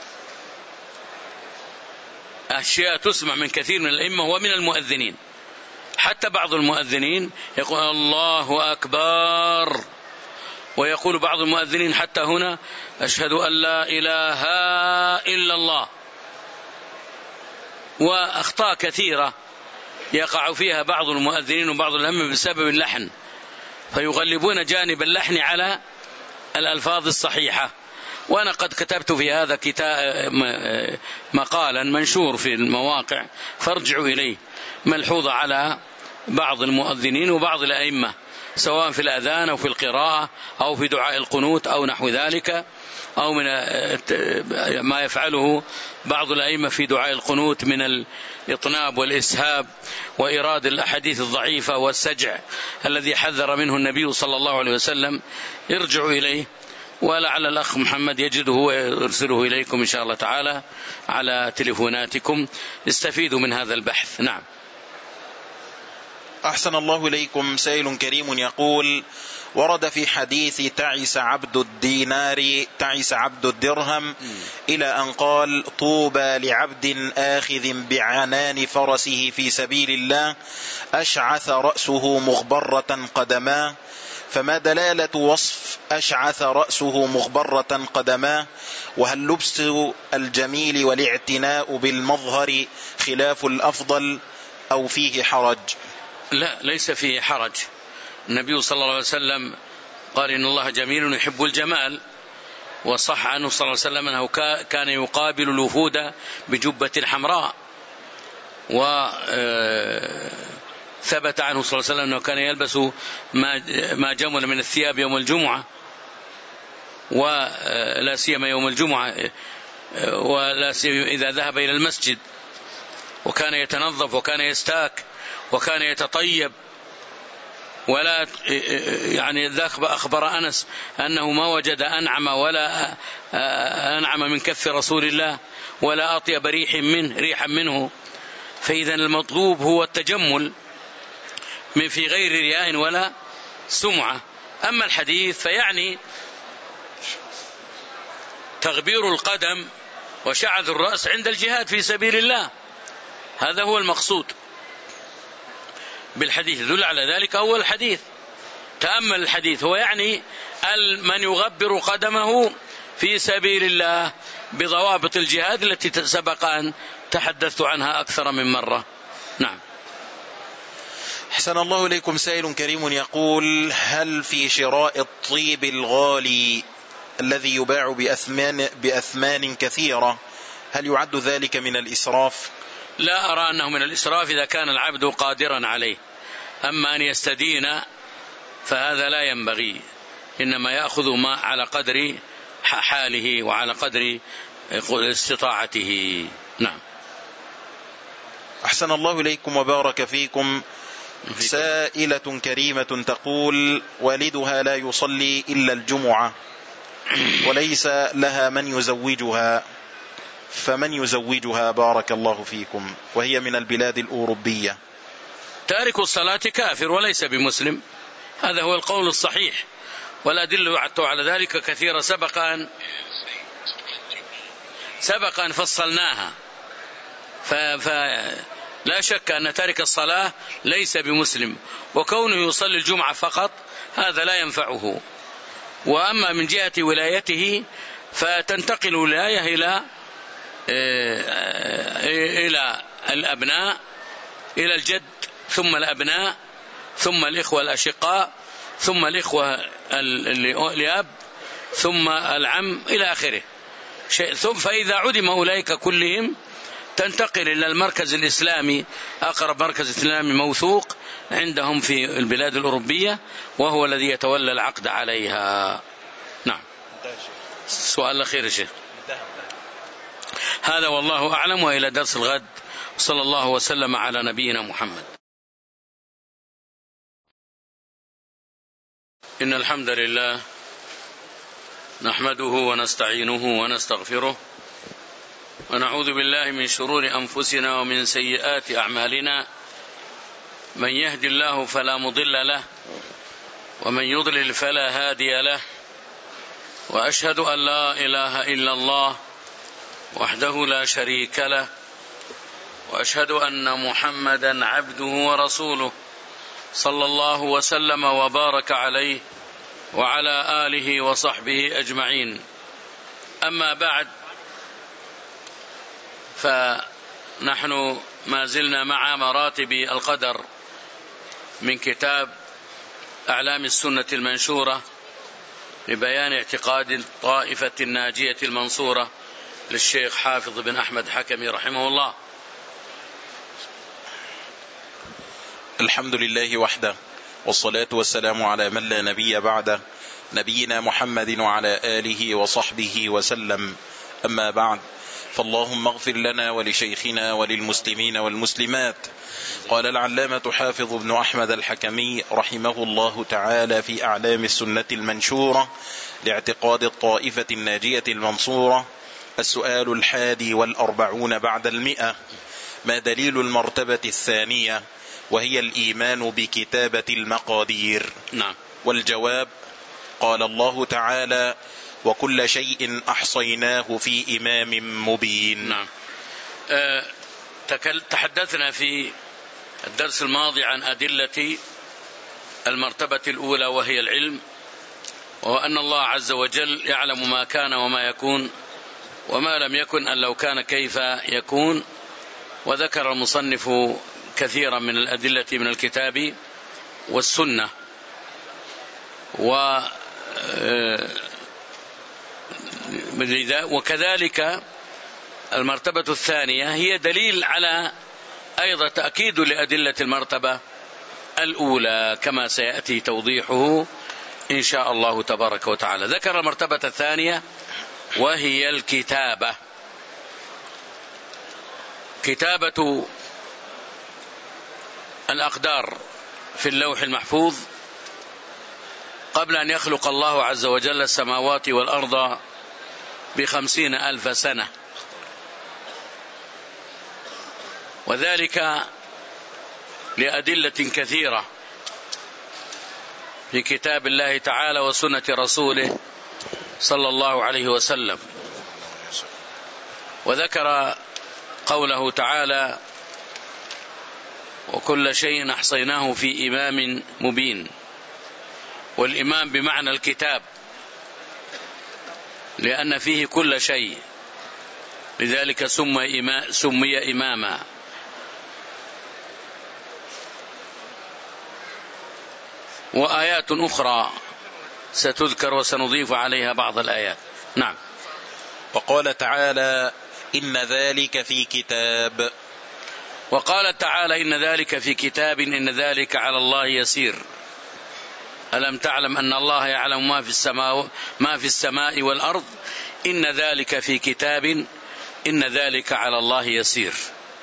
S1: أشياء تسمع من كثير من الأئمة ومن المؤذنين، حتى بعض المؤذنين يقول الله أكبر، ويقول بعض المؤذنين حتى هنا أشهد أن لا إله إلا الله. وأخطاء كثيرة يقع فيها بعض المؤذنين وبعض الأئمة بسبب اللحن، فيغلبون جانب اللحن على الألفاظ الصحيحة. وأنا قد كتبت في هذا كتاب مقالا منشور في المواقع، فارجعوا إليه، ملحوظة على بعض المؤذنين وبعض الأئمة، سواء في الأذان أو في القراءة أو في دعاء القنوت أو نحو ذلك، أو من ما يفعله بعض الأئمة في دعاء القنوت من الإطناب والإسهاب وإيراد الأحاديث الضعيفة والسجع الذي حذر منه النبي صلى الله عليه وسلم. ارجعوا إليه، ولعل الأخ محمد يجده ويرسله إليكم إن شاء الله تعالى على تليفوناتكم، استفيدوا من هذا البحث. نعم.
S2: أحسن الله إليكم. سائل كريم يقول: ورد في حديث تعس عبد الدينار تعس عبد الدرهم إلى أن قال: طوبى لعبد آخذ بعنان فرسه في سبيل الله أشعث رأسه مغبرة قدماه، فما دلالة وصف أشعث رأسه مغبرة قدماه؟ وهل لبس الجميل والاعتناء بالمظهر خلاف الأفضل أو فيه حرج؟
S1: لا، ليس فيه حرج. النبي صلى الله عليه وسلم قال إن الله جميل يحب الجمال، وصح عنه صلى الله عليه وسلم أنه كان يقابل الوفود بجبة حمراء، وثبت عنه صلى الله عليه وسلم أنه كان يلبس ما جمل من الثياب يوم الجمعة، ولا سيما يوم الجمعة، ولا سيما إذا ذهب إلى المسجد وكان يتنظف وكان يستاك وكان يتطيب. ولا يعني ذاك أخبر أنس أنه ما وجد أنعم ولا أنعم من كف رسول الله ولا أطيب ريح منه ريحا منه. فإذا المطلوب هو التجمل من في غير رياء ولا سمعة. أما الحديث فيعني تغبير القدم وشعث الرأس عند الجهاد في سبيل الله، هذا هو المقصود بالحديث، يدل على ذلك أول الحديث. تأمل الحديث، هو يعني من يغبر قدمه في سبيل الله بضوابط الجهاد التي سبق أن تحدثت عنها أكثر من مرة. نعم.
S2: أحسن الله إليكم. سائل كريم يقول: هل في شراء الطيب الغالي الذي يباع بأثمان, بأثمان كثيرة هل يعد ذلك من الإسراف؟
S1: لا أرى أنه من الإسراف إذا كان العبد قادرا عليه. أما أن يستدين فهذا لا ينبغي، إنما يأخذ ما على قدر حاله وعلى قدر استطاعته. نعم.
S2: أحسن الله إليكم وبارك فيكم. سائلة كريمة تقول: والدها لا يصلي إلا الجمعة وليس لها من يزوجها، فمن يزوجها بارك الله فيكم، وهي من البلاد الأوروبية؟
S1: تارك الصلاة كافر وليس بمسلم، هذا هو القول الصحيح، والأدلة على ذلك كثيرة سبق أن سبق أن فصلناها. فلا شك أن تارك الصلاة ليس بمسلم، وكونه يصلي الجمعة فقط هذا لا ينفعه. وأما من جهة ولايته فتنتقل الولاية إلى إلى الأبناء، إلى الجد، ثم الأبناء، ثم الإخوة الأشقاء، ثم الإخوة الأب، ثم العم، إلى آخره. ثم فإذا عدم أولئك كلهم تنتقل إلى المركز الإسلامي، أقرب مركز إسلامي موثوق عندهم في البلاد الأوروبية، وهو الذي يتولى العقد عليها. نعم. السؤال الأخير يا شيخ. هذا والله أعلم، وإلى درس الغد. صلى الله وسلم على نبينا محمد. إن الحمد لله نحمده ونستعينه ونستغفره، ونعوذ بالله من شرور أنفسنا ومن سيئات أعمالنا. من يهدي الله فلا مضل له، ومن يضلل فلا هادي له، وأشهد أن لا إله إلا الله وحده لا شريك له، وأشهد أن محمدا عبده ورسوله صلى الله وسلم وبارك عليه وعلى آله وصحبه أجمعين. أما بعد، فنحن ما زلنا مع مراتب القدر من كتاب أعلام السنة المنشورة لبيان اعتقاد الطائفة الناجية المنصورة للشيخ حافظ بن أحمد حكمي رحمه الله.
S2: الحمد لله وحده، والصلاة والسلام على من لا نبي بعده، نبينا محمد وعلى آله وصحبه وسلم. أما بعد، فاللهم اغفر لنا ولشيخنا وللمسلمين والمسلمات. قال العلامة حافظ بن أحمد الحكمي رحمه الله تعالى في أعلام السنة المنشورة لاعتقاد الطائفة الناجية المنصورة: السؤال الحادي والأربعون بعد المئة: ما دليل المرتبة الثانية وهي الإيمان بكتابة المقادير؟
S1: نعم.
S2: والجواب: قال الله تعالى: وكل شيء أحصيناه في إمام مبين.
S1: نعم. أه تحدثنا في الدرس الماضي عن أدلة المرتبة الأولى وهي العلم، وأن الله عز وجل يعلم ما كان وما يكون وما لم يكن أن لو كان كيف يكون. وذكر المصنف كثيرا من الأدلة من الكتاب والسنة. و وكذلك المرتبة الثانية هي دليل على أيضا تأكيد لأدلة المرتبة الأولى، كما سيأتي توضيحه إن شاء الله تبارك وتعالى. ذكر المرتبة الثانية وهي الكتابة. كتابة الأقدار في اللوح المحفوظ قبل أن يخلق الله عز وجل السماوات والأرض بخمسين ألف سنة، وذلك لأدلة كثيرة في كتاب الله تعالى وسنة رسوله صلى الله عليه وسلم. وذكر قوله تعالى: وكل شيء أحصيناه في إمام مبين. والإمام بمعنى الكتاب، لأن فيه كل شيء، لذلك سمي, إما سمي إماما. وآيات أخرى ستذكر وسنضيف عليها بعض الآيات. نعم.
S2: وقال تعالى: إن ذلك في كتاب.
S1: وقال تعالى: إن ذلك في كتاب إن ذلك على الله يسير. ألم تعلم أن الله يعلم ما في السماء ما في السماء والأرض إن ذلك في كتاب إن ذلك على الله يسير.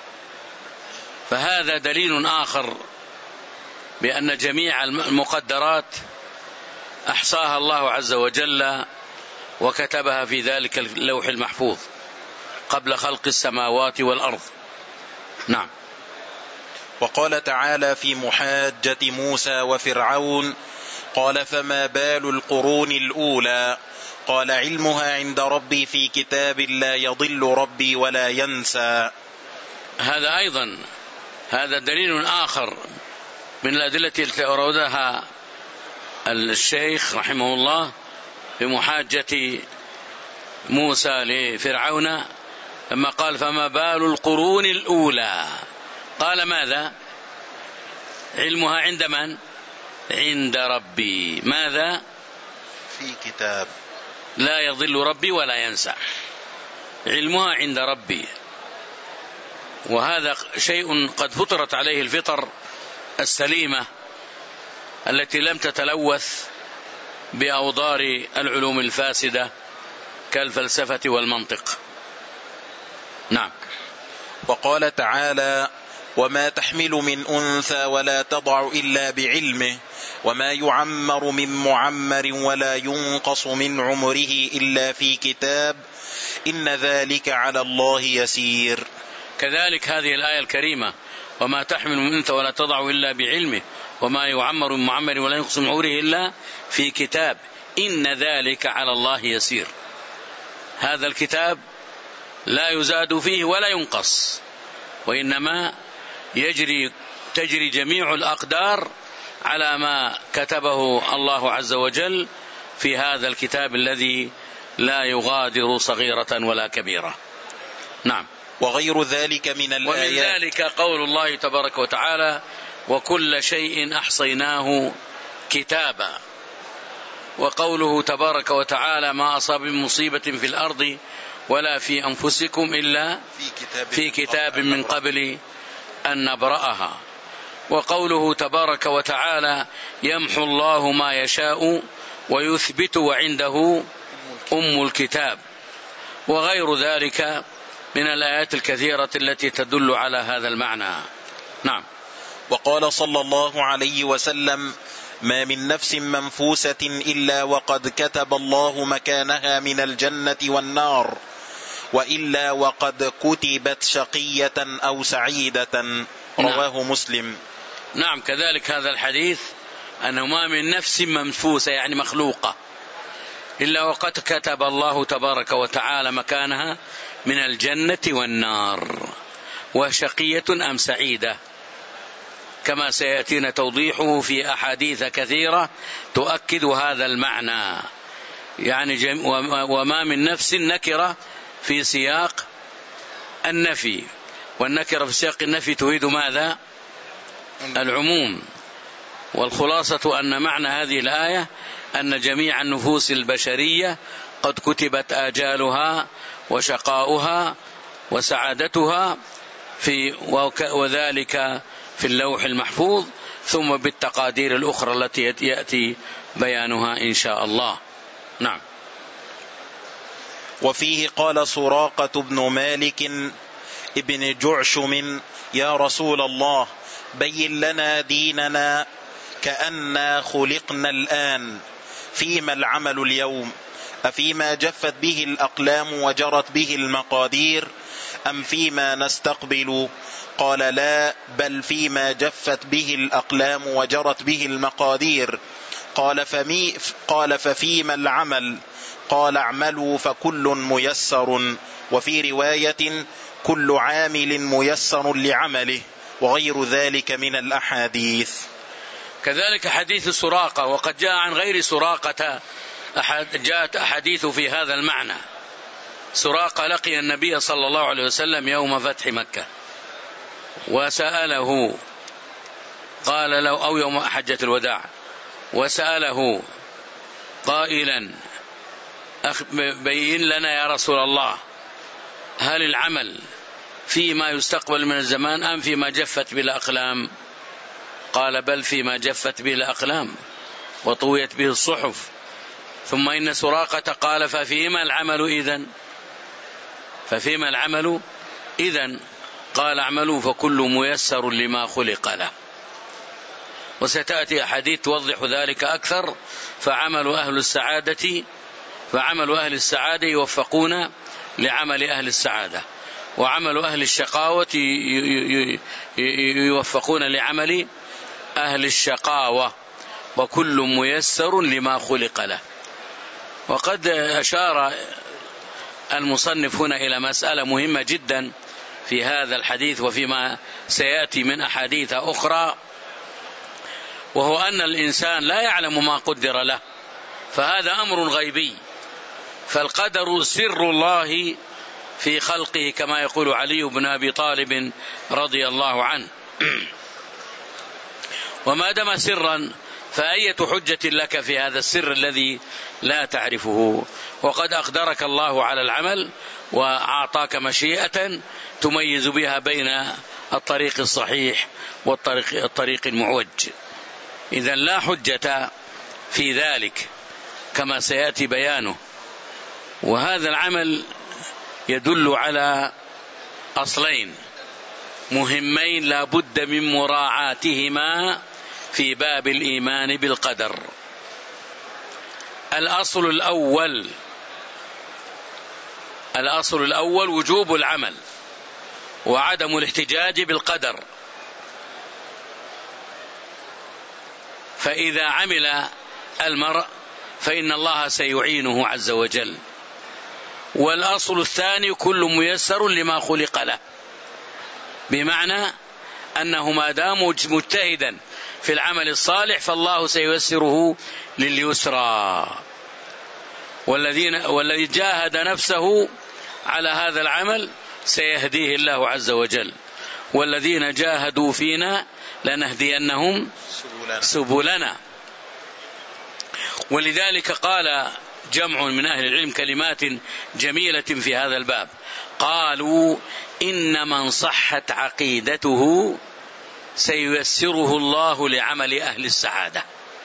S1: فهذا دليل آخر بأن جميع المقدرات أحصاها الله عز وجل وكتبها في ذلك اللوح المحفوظ قبل خلق السماوات والأرض. نعم.
S2: وقال تعالى في محاجة موسى وفرعون: قال فما بال القرون الأولى؟ قال علمها عند ربي في كتاب لا يضل ربي ولا ينسى.
S1: هذا أيضا هذا دليل آخر من الأدلة التي أوردها الشيخ رحمه الله في محاجة موسى لفرعون لما قال فما بال القرون الأولى، قال ماذا؟ علمها عند من؟ عند ربي. ماذا؟
S2: في كتاب
S1: لا يضل ربي ولا ينسى. علمها عند ربي، وهذا شيء قد فطرت عليه الفطر السليمة التي لم تتلوث بأوضار العلوم الفاسدة كالفلسفة والمنطق. نعم.
S2: وقال تعالى: وما تحمل من أنثى ولا تضع إلا بعلمه وما يعمر من معمر ولا ينقص من عمره إلا في كتاب إن ذلك على الله يسير.
S1: كذلك هذه الآية الكريمة: وما تحمل من أنثى ولا تضع إلا بعلمه وما يعمر من معمر ولا ينقص من عمره إلا في كتاب إن ذلك على الله يسير. هذا الكتاب لا يزاد فيه ولا ينقص، وإنما يجري تجري جميع الأقدار على ما كتبه الله عز وجل في هذا الكتاب الذي لا يغادر صغيرة ولا كبيرة. نعم.
S2: وغير ذلك من الآيات.
S1: ومن ذلك قول الله تبارك وتعالى: وكل شيء أحصيناه كتابا. وقوله تبارك وتعالى: ما أصاب من مصيبة في الأرض ولا في أنفسكم إلا في كتاب من قبل أن نبرأها. وقوله تبارك وتعالى: يمحو الله ما يشاء ويثبت وعنده أم الكتاب. وغير ذلك من الآيات الكثيرة التي تدل على هذا المعنى. نعم.
S2: وقال صلى الله عليه وسلم: ما من نفس منفوسة إلا وقد كتب الله مكانها من الجنة والنار وإلا وقد كتبت شقية أو سعيدة. رواه نعم. مسلم.
S1: نعم. كذلك هذا الحديث أنه ما من نفس منفوسة يعني مخلوقة إلا وقد كتب الله تبارك وتعالى مكانها من الجنة والنار، وشقية أم سعيدة، كما سيأتينا توضيحه في أحاديث كثيرة تؤكد هذا المعنى. يعني جم... وما من نفس نكرة في سياق النفي، والنكرة في سياق النفي تريد ماذا؟ العموم. والخلاصة أن معنى هذه الآية أن جميع النفوس البشرية قد كتبت آجالها وشقاؤها وسعادتها في وذلك في اللوح المحفوظ ثم بالتقادير الأخرى التي يأتي بيانها إن شاء الله. نعم.
S2: وفيه قال سراقة بن مالك ابن جعشم: يا رسول الله، بين لنا ديننا كأننا خلقنا الآن، فيما العمل اليوم؟ أفيما جفت به الأقلام وجرت به المقادير، أم فيما نستقبل؟ قال: لا، بل فيما جفت به الأقلام وجرت به المقادير. قال فمي قال ففيما العمل؟ قال: اعملوا فكل ميسر، وفي رواية: كل عامل ميسر لعمله، وغير ذلك من الأحاديث.
S1: كذلك حديث سراقة، وقد جاء عن غير سراقة أحد جاءت أحاديث في هذا المعنى. سراقة لقي النبي صلى الله عليه وسلم يوم فتح مكة وسأله، قال له، أو يوم حجة الوداع، وسأله قائلا: بين لنا يا رسول الله، هل العمل فيما يستقبل من الزمان أم فيما جفت به الأقلام؟ قال: بل فيما جفت به الأقلام وطويت به الصحف. ثم إن سراقة قال: ففيما العمل إذن؟ ففيما العمل إذن؟ قال: اعملوا فكل ميسر لما خلق له. وستأتي أحاديث توضح ذلك أكثر. فعمل أهل السعادة فعمل أهل السعادة يوفقون لعمل أهل السعادة، وعمل أهل الشقاوة يوفقون لعمل أهل الشقاوة، وكل ميسر لما خلق له. وقد أشار المصنف هنا إلى مسألة مهمة جدا في هذا الحديث وفيما سيأتي من أحاديث أخرى، وهو أن الإنسان لا يعلم ما قدر له، فهذا أمر غيبي. فالقدر سر الله في خلقه، كما يقول علي بن أبي طالب رضي الله عنه. وما دام سرا فأية حجة لك في هذا السر الذي لا تعرفه؟ وقد أقدرك الله على العمل وأعطاك مشيئة تميز بها بين الطريق الصحيح والطريق الطريق المعوج. إذن لا حجة في ذلك كما سيأتي بيانه. وهذا العمل يدل على أصلين مهمين لا بد من مراعاتهما في باب الإيمان بالقدر. الأصل الأول الأصل الأول وجوب العمل وعدم الاحتجاج بالقدر. فإذا عمل المرء فإن الله سيعينه عز وجل. والأصل الثاني: كل ميسر لما خلق له، بمعنى أنه ما دام مجتهدا في العمل الصالح فالله سييسره لليسرى. والذين والذي جاهد نفسه على هذا العمل سيهديه الله عز وجل. والذين جاهدوا فينا لنهدينهم سبلنا. ولذلك قال جمع من أهل العلم كلمات جميلة في هذا الباب. قالوا: إن من صحت عقيدته سييسره الله لعمل أهل السعادة.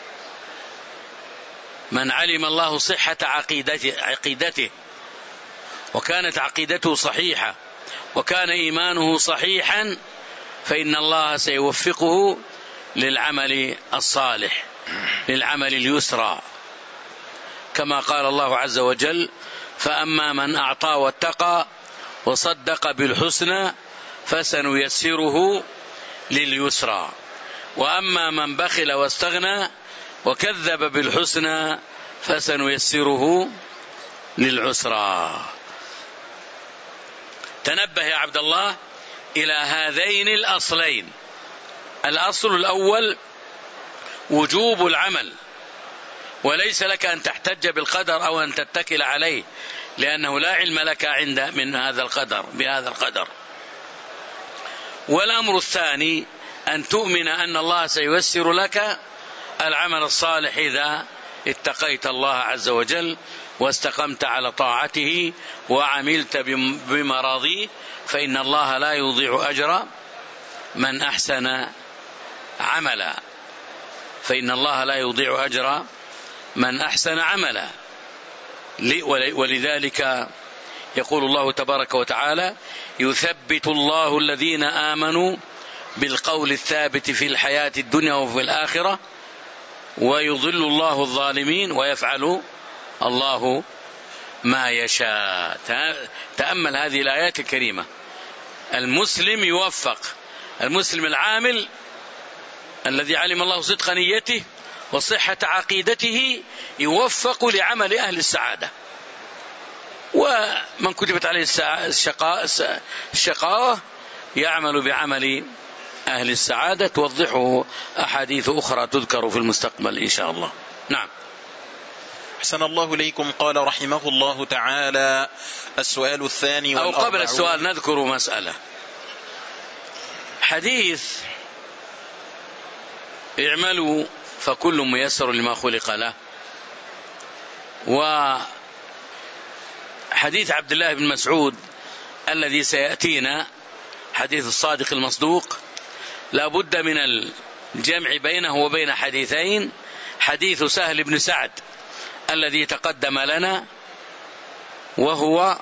S1: من علم الله صحة عقيدته, عقيدته وكانت عقيدته صحيحة وكان إيمانه صحيحا فإن الله سيوفقه للعمل الصالح، للعمل اليسرى، كما قال الله عز وجل: فأما من أعطى واتقى وصدق بالحسنى فسنيسره لليسرى، وأما من بخل واستغنى وكذب بالحسنى فسنيسره للعسرى. تنبه يا عبد الله إلى هذين الأصلين. الأصل الأول وجوب العمل، وليس لك أن تحتج بالقدر أو أن تتكل عليه، لأنه لا علم لك عند من هذا القدر بهذا القدر. والأمر الثاني أن تؤمن أن الله سييسر لك العمل الصالح إذا اتقيت الله عز وجل واستقمت على طاعته وعملت بمراضيه، فإن الله لا يضيع أجر من أحسن عملا. فإن الله لا يضيع أجر من أحسن عملا. ولذلك يقول الله تبارك وتعالى: يثبت الله الذين آمنوا بالقول الثابت في الحياة الدنيا وفي الآخرة ويضل الله الظالمين ويفعل الله ما يشاء. تأمل هذه الآيات الكريمة. المسلم يوفق، المسلم العامل الذي علم الله صدق نيته وصحة عقيدته يوفق لعمل أهل السعادة، ومن كتبت عليه الشقاوة يعمل بعمل أهل السعادة، توضحه أحاديث أخرى تذكر في المستقبل إن شاء الله. نعم.
S2: أحسن الله إليكم. قال رحمه الله تعالى: السؤال الثاني
S1: أو قبل السؤال نذكر مسألة. حديث اعملوا فكل ميسر لما خلق له، وحديث عبد الله بن مسعود الذي سيأتينا حديث الصادق المصدوق لا بد من الجمع بينه وبين حديثين: حديث سهل بن سعد الذي تقدم لنا، وهو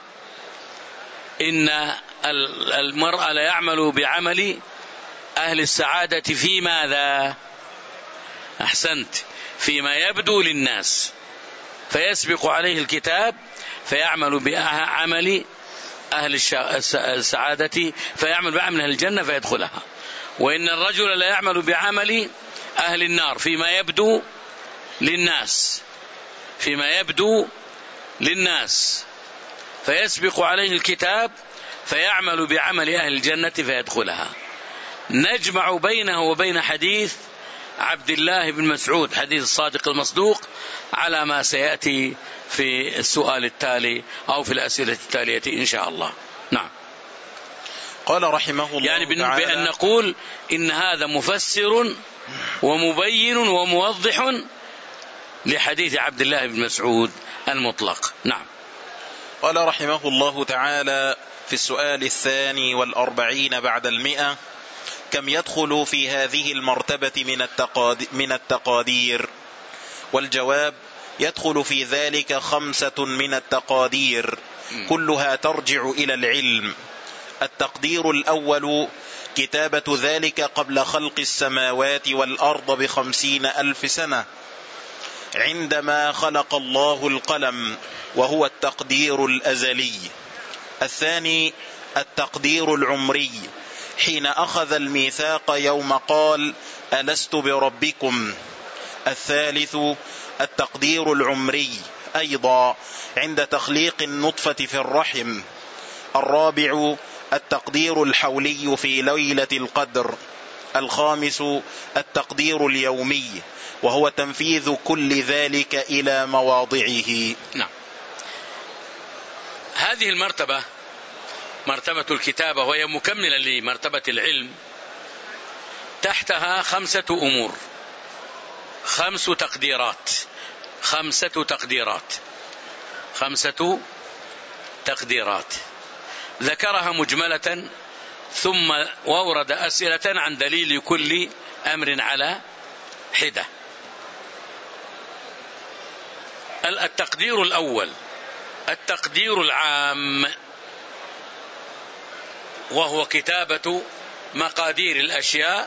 S1: إن المرء لا يعمل بعمل أهل السعادة في ماذا؟ أحسنت، فيما يبدو للناس، فيسبق عليه الكتاب فيعمل بعمل أهل السعادة فيعمل بعمل أهل الجنة فيدخلها. وإن الرجل لا يعمل بعمل أهل النار فيما يبدو للناس فيما يبدو للناس فيسبق عليه الكتاب فيعمل بعمل أهل الجنة فيدخلها. نجمع بينه وبين حديث عبد الله بن مسعود حديث الصادق المصدوق على ما سيأتي في السؤال التالي أو في الأسئلة التالية إن شاء الله. نعم.
S2: قال رحمه الله
S1: يعني
S2: تعالى:
S1: بأن نقول إن هذا مفسر ومبين وموضح لحديث عبد الله بن مسعود المطلق. نعم.
S2: قال رحمه الله تعالى في السؤال الثاني والأربعين بعد المئة: كم يدخل في هذه المرتبة من التقادير؟ والجواب: يدخل في ذلك خمسة من التقادير كلها ترجع إلى العلم. التقدير الأول: كتابة ذلك قبل خلق السماوات والأرض بخمسين ألف سنة عندما خلق الله القلم، وهو التقدير الأزلي. الثاني: التقدير العمري، حين أخذ الميثاق يوم قال: ألست بربكم. الثالث: التقدير العمري أيضا عند تخليق النطفة في الرحم. الرابع: التقدير الحولي في ليلة القدر. الخامس: التقدير اليومي، وهو تنفيذ كل ذلك إلى مواضعه.
S1: نعم. هذه المرتبة مرتبة الكتابة وهي مكملة لمرتبة العلم، تحتها خمسة أمور، خمس تقديرات خمسة تقديرات خمسة تقديرات ذكرها مجملة، ثم وورد أسئلة عن دليل كل أمر على حدة. التقدير الأول التقدير العام، وهو كتابة مقادير الأشياء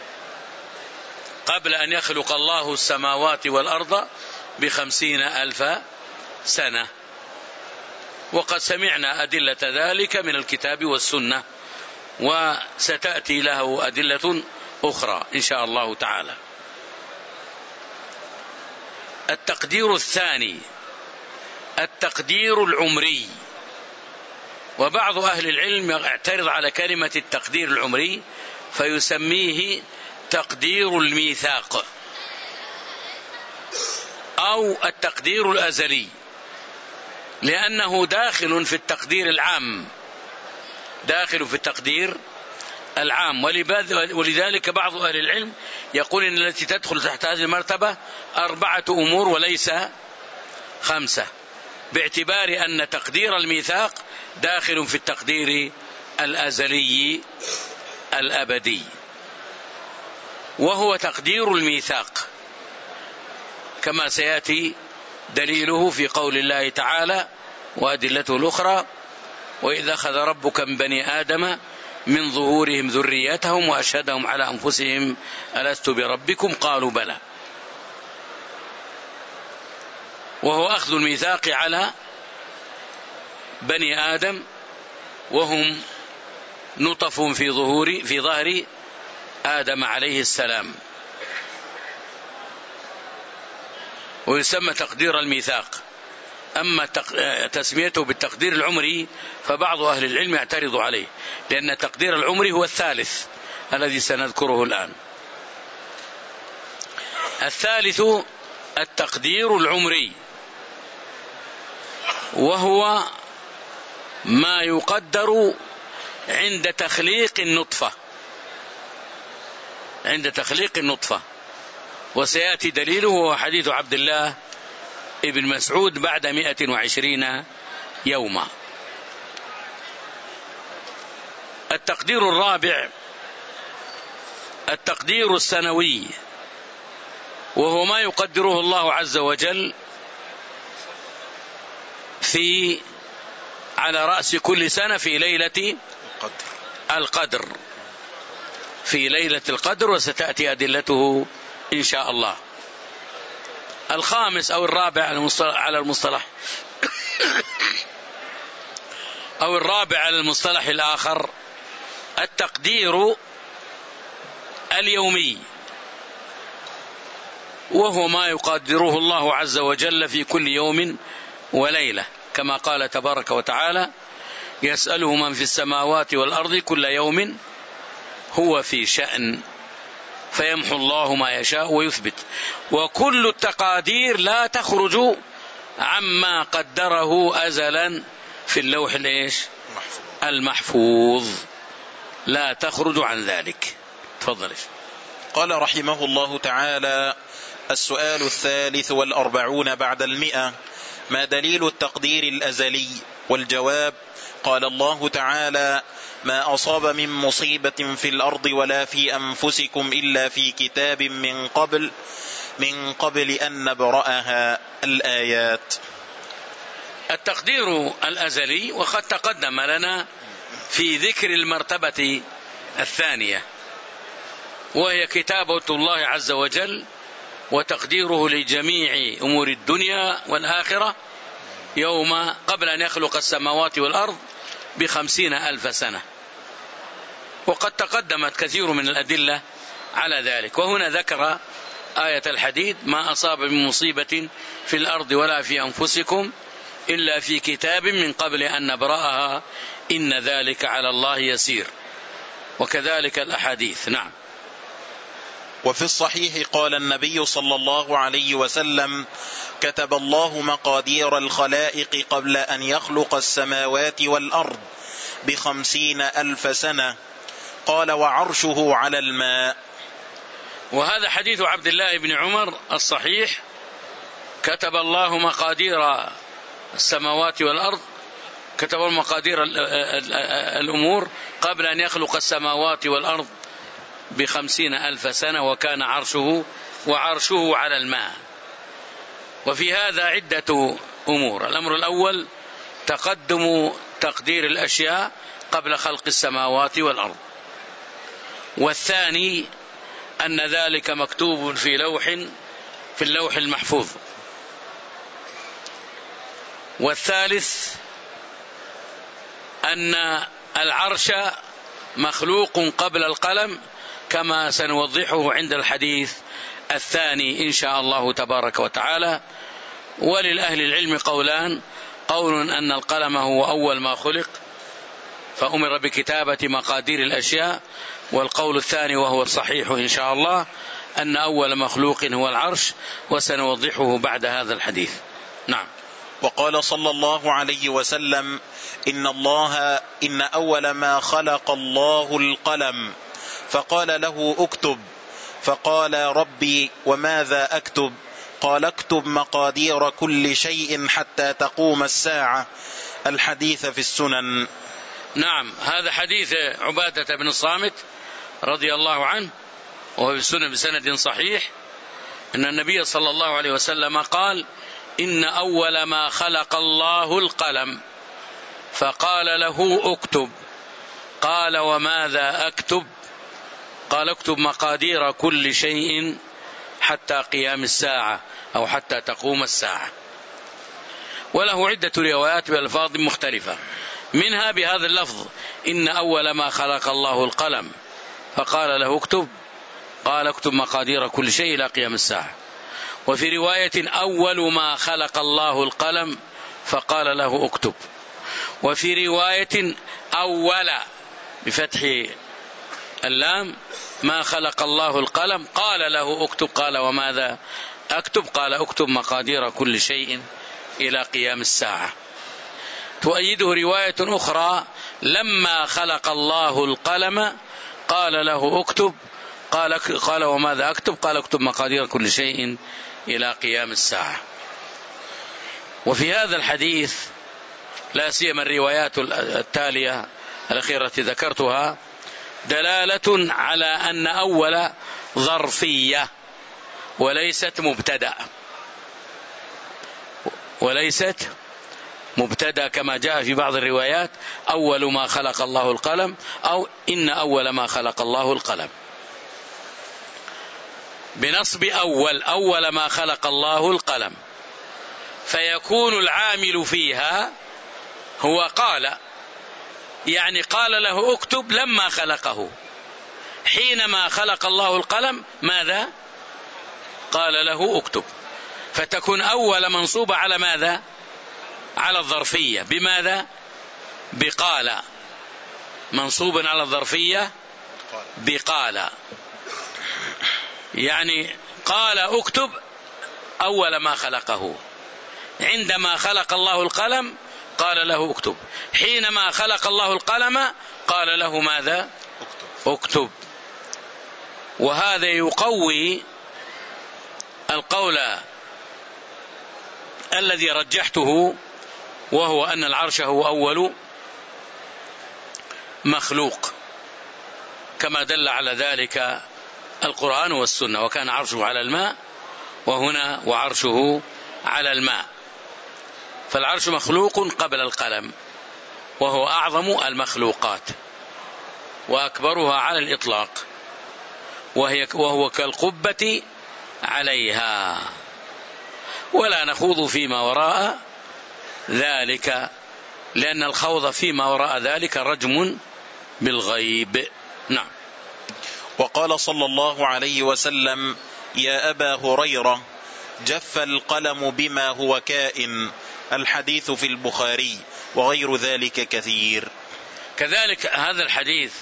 S1: قبل أن يخلق الله السماوات والأرض بخمسين ألف سنة، وقد سمعنا أدلة ذلك من الكتاب والسنة، وستأتي له أدلة أخرى إن شاء الله تعالى. التقدير الثاني التقدير العمري، وبعض أهل العلم يعترض على كلمة التقدير العمري فيسميه تقدير الميثاق أو التقدير الأزلي، لأنه داخل في التقدير العام داخل في التقدير العام ولذلك بعض أهل العلم يقول إن التي تدخل تحت هذه المرتبة أربعة أمور وليس خمسة، باعتبار أن تقدير الميثاق داخل في التقدير الأزلي الأبدي. وهو تقدير الميثاق كما سيأتي دليله في قول الله تعالى وأدلته الأخرى: وإذ أخذ ربك من بني آدم من ظهورهم ذريتهم وأشهدهم على أنفسهم ألست بربكم قالوا بلى. وهو أخذ الميثاق على بني آدم وهم نطف في ظهور في ظهر آدم عليه السلام، ويسمى تقدير الميثاق. أما تسميته بالتقدير العمري فبعض أهل العلم يعترض عليه، لأن التقدير العمري هو الثالث الذي سنذكره الآن. الثالث التقدير العمري، وهو ما يقدر عند تخليق النطفة عند تخليق النطفة وسيأتي دليله هو حديث عبد الله ابن مسعود بعد مئة وعشرين يوما. التقدير الرابع التقدير السنوي، وهو ما يقدره الله عز وجل في على رأس كل سنة في ليلة القدر في ليلة القدر، وستأتي أدلته إن شاء الله. الخامس أو الرابع على المصطلح أو الرابع على المصطلح الآخر التقدير اليومي، وهو ما يقدره الله عز وجل في كل يوم وليلة، كما قال تبارك وتعالى: يسأله من في السماوات والأرض كل يوم هو في شأن فيمحو الله ما يشاء ويثبت. وكل التقادير لا تخرج عما قدره أزلا في اللوح المحفوظ، لا تخرج عن ذلك. تفضل.
S2: قال رحمه الله تعالى: السؤال الثالث والأربعون بعد المئة: ما دليل التقدير الأزلي؟ والجواب: قال الله تعالى: ما أصاب من مصيبة في الأرض ولا في أنفسكم إلا في كتاب من قبل من قبل أن نبرأها. الآيات.
S1: التقدير الأزلي، وقد تقدم لنا في ذكر المرتبة الثانية، وهي كتابة الله عز وجل وتقديره لجميع أمور الدنيا والآخرة يوم قبل أن يخلق السماوات والأرض بخمسين ألف سنة. وقد تقدمت كثير من الأدلة على ذلك. وهنا ذكر آية الحديد: ما أصاب من مصيبة في الأرض ولا في أنفسكم إلا في كتاب من قبل أن نبرأها إن ذلك على الله يسير. وكذلك الأحاديث. نعم.
S2: وفي الصحيح قال النبي صلى الله عليه وسلم: كتب الله مقادير الخلائق قبل أن يخلق السماوات والأرض بخمسين ألف سنة. قال: وعرشه على الماء.
S1: وهذا حديث عبد الله بن عمر الصحيح: كتب الله مقادير السماوات والأرض، كتب مقادير الأمور قبل أن يخلق السماوات والأرض بخمسين ألف سنة، وكان عرشه وعرشه على الماء. وفي هذا عدة أمور. الأمر الأول تقدم تقدير الأشياء قبل خلق السماوات والأرض، والثاني أن ذلك مكتوب في لوح في اللوح المحفوظ، والثالث أن العرش مخلوق قبل القلم، كما سنوضحه عند الحديث الثاني إن شاء الله تبارك وتعالى. وللأهل العلم قولان: قول أن القلم هو أول ما خلق فأمر بكتابة مقادير الأشياء، والقول الثاني وهو الصحيح إن شاء الله أن أول مخلوق هو العرش، وسنوضحه بعد هذا الحديث. نعم.
S2: وقال صلى الله عليه وسلم: إن الله إن أول ما خلق الله القلم، فقال له: اكتب. فقال: ربي وماذا أكتب؟ قال: اكتب مقادير كل شيء حتى تقوم الساعة. الحديث في السنن.
S1: نعم، هذا حديث عبادة بن الصامت رضي الله عنه، وهو في السنن بسند صحيح، أن النبي صلى الله عليه وسلم قال: إن أول ما خلق الله القلم، فقال له: اكتب. قال: وماذا أكتب؟ قال: اكتب مقادير كل شيء حتى قيام الساعة أو حتى تقوم الساعة. وله عدة روايات بألفاظ مختلفة، منها بهذا اللفظ: إن أول ما خلق الله القلم، فقال له: اكتب. قال: اكتب مقادير كل شيء إلى قيام الساعة. وفي رواية: أول ما خلق الله القلم، فقال له: اكتب. وفي رواية: أول بفتح اللام ما خلق الله القلم، قال له: اكتب. قال: وماذا أكتب؟ قال: اكتب مقادير كل شيء إلى قيام الساعة. تؤيده رواية أخرى: لما خلق الله القلم قال له: اكتب. قال قال وماذا أكتب؟ قال: اكتب مقادير كل شيء إلى قيام الساعة. وفي هذا الحديث لا سيما الروايات التالية الأخيرة التي ذكرتها دلالة على أن أول ظرفية وليست مبتدأ، وليست مبتدأ كما جاء في بعض الروايات: أول ما خلق الله القلم، أو إن أول ما خلق الله القلم، بنصب أول، أول ما خلق الله القلم، فيكون العامل فيها هو قال، يعني قال له: اكتب لما خلقه. حينما خلق الله القلم ماذا؟ قال له: اكتب. فتكون أول منصوبة على ماذا؟ على الظرفية. بماذا؟ بقال. منصوب على الظرفية بقال، يعني قال: اكتب أول ما خلقه. عندما خلق الله القلم قال له: اكتب. حينما خلق الله القلم قال له: ماذا؟ اكتب. وهذا يقوي القول الذي رجحته، وهو أن العرش هو أول مخلوق، كما دل على ذلك القرآن والسنة. وكان عرشه على الماء، وهنا وعرشه على الماء. فالعرش مخلوق قبل القلم، وهو أعظم المخلوقات وأكبرها على الإطلاق، وهي وهو كالقبة عليها. ولا نخوض فيما وراء ذلك، لأن الخوض فيما وراء ذلك رجم بالغيب. نعم.
S2: وقال صلى الله عليه وسلم: يا أبا هريرة، جف القلم بما هو كائن. الحديث في البخاري، وغير ذلك كثير.
S1: كذلك هذا الحديث: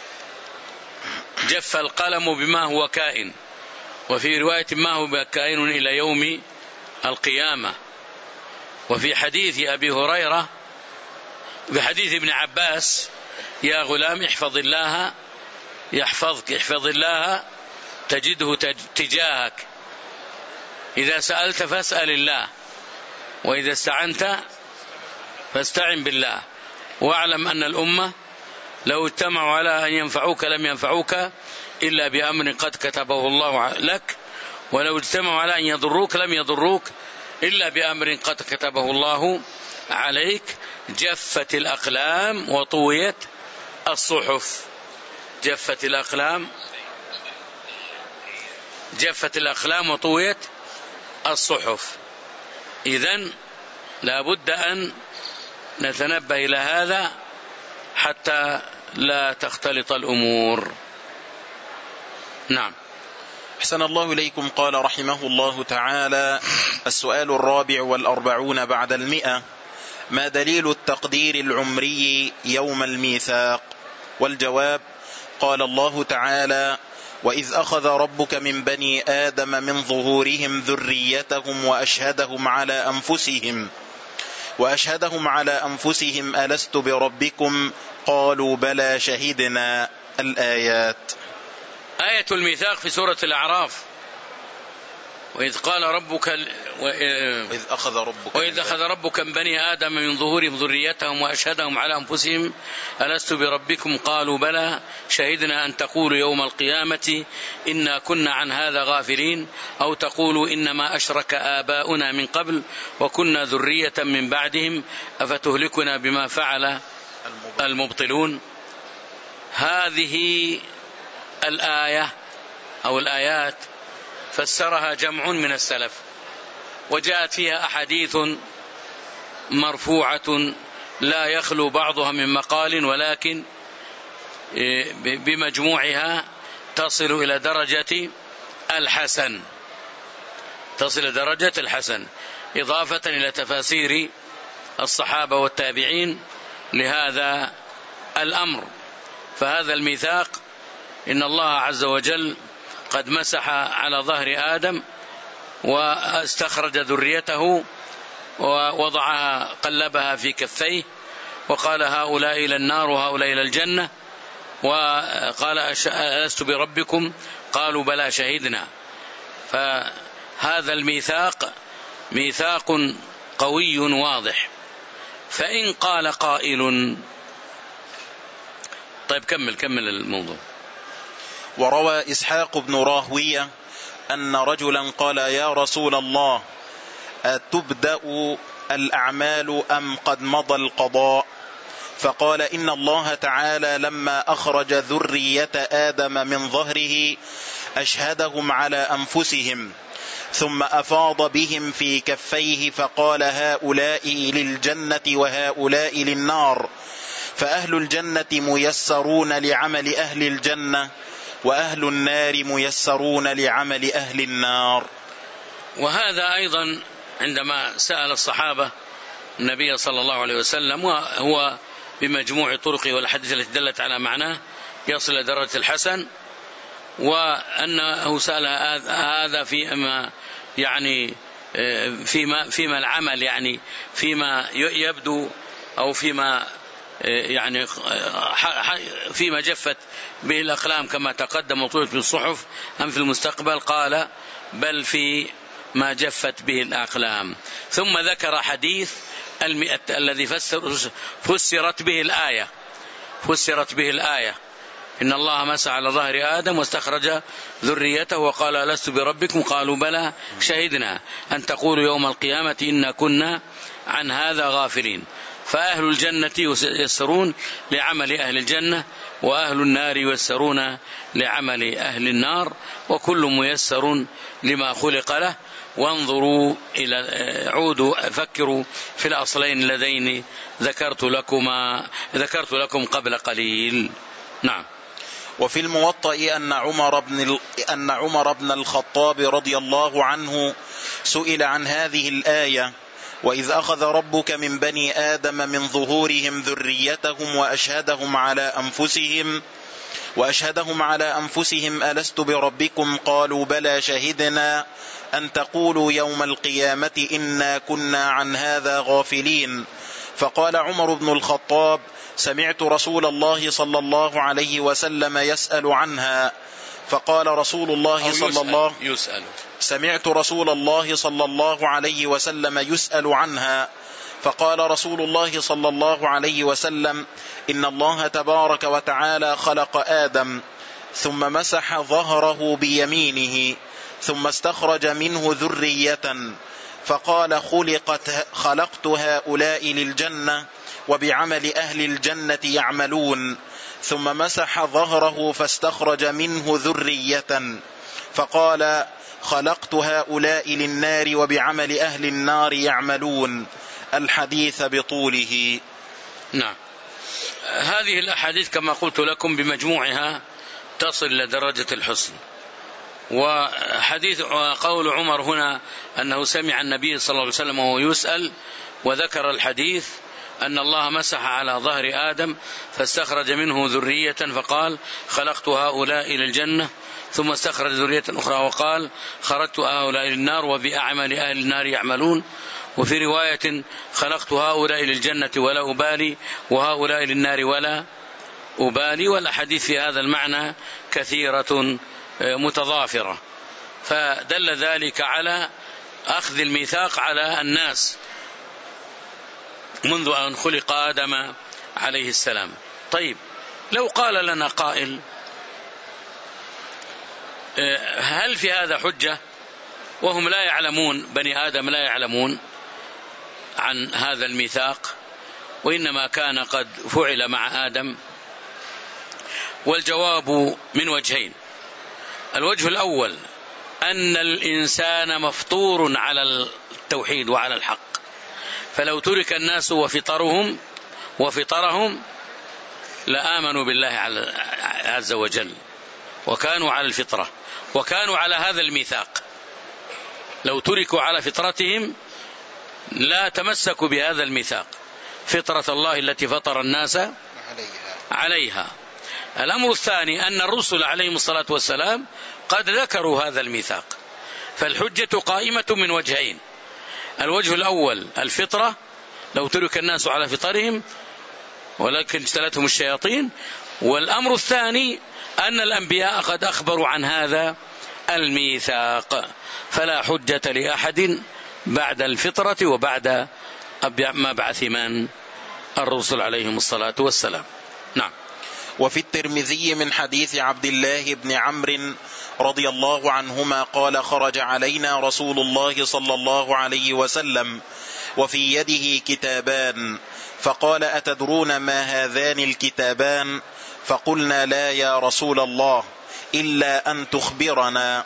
S1: جف القلم بما هو كائن، وفي رواية: ما هو كائن إلى يوم القيامة. وفي حديث أبي هريرة بحديث ابن عباس: يا غلام احفظ الله يحفظك، احفظ الله تجده تجاهك، إذا سألت فاسأل الله، وإذا استعنت فاستعن بالله، واعلم أن الأمة لو اجتمعوا على أن ينفعوك لم ينفعوك إلا بأمر قد كتبه الله لك، ولو اجتمعوا على أن يضروك لم يضروك إلا بأمر قد كتبه الله عليك. جفت الأقلام وطويت الصحف. جفت الأقلام جفت الأقلام وطويت الصحف. إذن لا بد أن نتنبه إلى هذا حتى لا تختلط الأمور. نعم.
S2: أحسن الله إليكم. قال رحمه الله تعالى: السؤال الرابع والأربعون بعد المئة: ما دليل التقدير العمري يوم الميثاق؟ والجواب: قال الله تعالى: وإذ أخذ ربك من بني آدم من ظهورهم ذريتهم وأشهدهم على أنفسهم وأشهدهم على أنفسهم ألست بربكم قالوا بلى شهدنا. الآيات.
S1: آية الميثاق في سورة الأعراف وإذ قال ربك
S2: وإذ أخذ ربك
S1: وإذ أخذ ربك من بني آدم من ظهورهم ذريتهم وأشهدهم على أنفسهم ألست بربكم قالوا بلى شهدنا أن تقولوا يوم القيامة إنا كنا عن هذا غافلين أو تقولوا إنما أشرك آباؤنا من قبل وكنا ذرية من بعدهم أفتهلكنا بما فعل المبطلون. هذه الآية أو الآيات فسرها جمع من السلف، وجاءت فيها أحاديث مرفوعة لا يخلو بعضها من مقال، ولكن بمجموعها تصل إلى درجة الحسن تصل إلى درجة الحسن إضافة إلى تفاسير الصحابة والتابعين لهذا الأمر. فهذا الميثاق إن الله عز وجل قد مسح على ظهر آدم واستخرج ذريته ووضعها قلبها في كفيه وقال هؤلاء إلى النار وهؤلاء إلى الجنة، وقال ألست بربكم قالوا بلى شهدنا. فهذا الميثاق ميثاق قوي واضح. فإن قال قائل طيب كمل كمل الموضوع.
S2: وروى إسحاق بن راهوية أن رجلا قال يا رسول الله أتبدأ الأعمال أم قد مضى القضاء؟ فقال إن الله تعالى لما أخرج ذرية آدم من ظهره أشهدهم على أنفسهم ثم أفاض بهم في كفيه فقال هؤلاء للجنة وهؤلاء للنار، فأهل الجنة ميسرون لعمل أهل الجنة وأهل النار ميسرون لعمل أهل النار.
S1: وهذا أيضا عندما سأل الصحابة النبي صلى الله عليه وسلم، وهو بمجموع طرقه والحديث التي دلت على معناه يصل إلى درجة الحسن، وأنه سأل هذا فيما يعني فيما فيما العمل يعني فيما يبدو أو فيما يعني فيما جفت به الأقلام كما تقدم وطويت بالصحف أم في المستقبل؟ قال بل في ما جفت به الأقلام. ثم ذكر حديث المئة الذي فسر فسرت به الآية فسرت به الآية إن الله مسح على ظهر آدم واستخرج ذريته وقال لست بربكم قالوا بلى شهدنا أن تقولوا يوم القيامة إنا كنا عن هذا غافلين. فأهل الجنة ييسرون لعمل أهل الجنة وأهل النار ييسرون لعمل أهل النار، وكل ميسر لما خلق له. وانظروا إلى عودوا فكروا في الأصلين اللذين ذكرت لكما ذكرت لكم قبل قليل. نعم.
S2: وفي الموطأ أن عمر بن أن عمر بن الخطاب رضي الله عنه سئل عن هذه الآية وإذ أخذ ربك من بني آدم من ظهورهم ذريتهم وأشهدهم على أنفسهم وأشهدهم على أنفسهم ألست بربكم قالوا بلى شهدنا أن تقولوا يوم القيامة إنا كنا عن هذا غافلين. فقال عمر بن الخطاب سمعت رسول الله صلى الله عليه وسلم يسأل عنها. فقال رسول الله صلى الله
S1: يسأل
S2: سمعت رسول الله صلى الله عليه وسلم يسأل عنها. فقال رسول الله صلى الله عليه وسلم إن الله تبارك وتعالى خلق آدم ثم مسح ظهره بيمينه ثم استخرج منه ذرية فقال خلقت خلقت هؤلاء للجنة وبعمل أهل الجنة يعملون ثم مسح ظهره فاستخرج منه ذرية فقال خلقت هؤلاء للنار وبعمل أهل النار يعملون. الحديث بطوله.
S1: نعم. هذه الأحاديث كما قلت لكم بمجموعها تصل إلى درجة الحسن. وحديث قول عمر هنا أنه سمع النبي صلى الله عليه وسلم وهو يسأل وذكر الحديث أن الله مسح على ظهر آدم فاستخرج منه ذرية فقال خلقت هؤلاء إلى الجنة ثم استخرج ذرية أخرى وقال خرجت هؤلاء إلى النار وبأعمال أهل النار يعملون. وفي رواية خلقت هؤلاء إلى الجنة ولا أبالي وهؤلاء إلى النار ولا أبالي. والأحاديث في هذا المعنى كثيرة متضافرة. فدل ذلك على أخذ الميثاق على الناس منذ أن خلق آدم عليه السلام. طيب، لو قال لنا قائل هل في هذا حجة وهم لا يعلمون، بني آدم لا يعلمون عن هذا الميثاق وإنما كان قد فعل مع آدم؟ والجواب من وجهين. الوجه الأول أن الإنسان مفطور على التوحيد وعلى الحق، فلو ترك الناس وفطرهم وفطرهم لآمنوا بالله عز وجل وكانوا على الفطرة وكانوا على هذا الميثاق. لو تركوا على فطرتهم لا تمسكوا بهذا الميثاق، فطرة الله التي فطر الناس عليها. الأمر الثاني أن الرسل عليهم الصلاة والسلام قد ذكروا هذا الميثاق، فالحجة قائمة من وجهين. الوجه الأول الفطرة، لو ترك الناس على فطرهم ولكن اجتلتهم الشياطين. والأمر الثاني أن الأنبياء قد أخبروا عن هذا الميثاق، فلا حجة لأحد بعد الفطرة وبعد مبعث من الرسل عليهم الصلاة والسلام. نعم.
S2: وفي الترمذي من حديث عبد الله بن عمرو رضي الله عنهما قال: خرج علينا رسول الله صلى الله عليه وسلم وفي يده كتابان، فقال: أتدرون ما هذان الكتابان؟ فقلنا: لا يا رسول الله، إلا أن تخبرنا.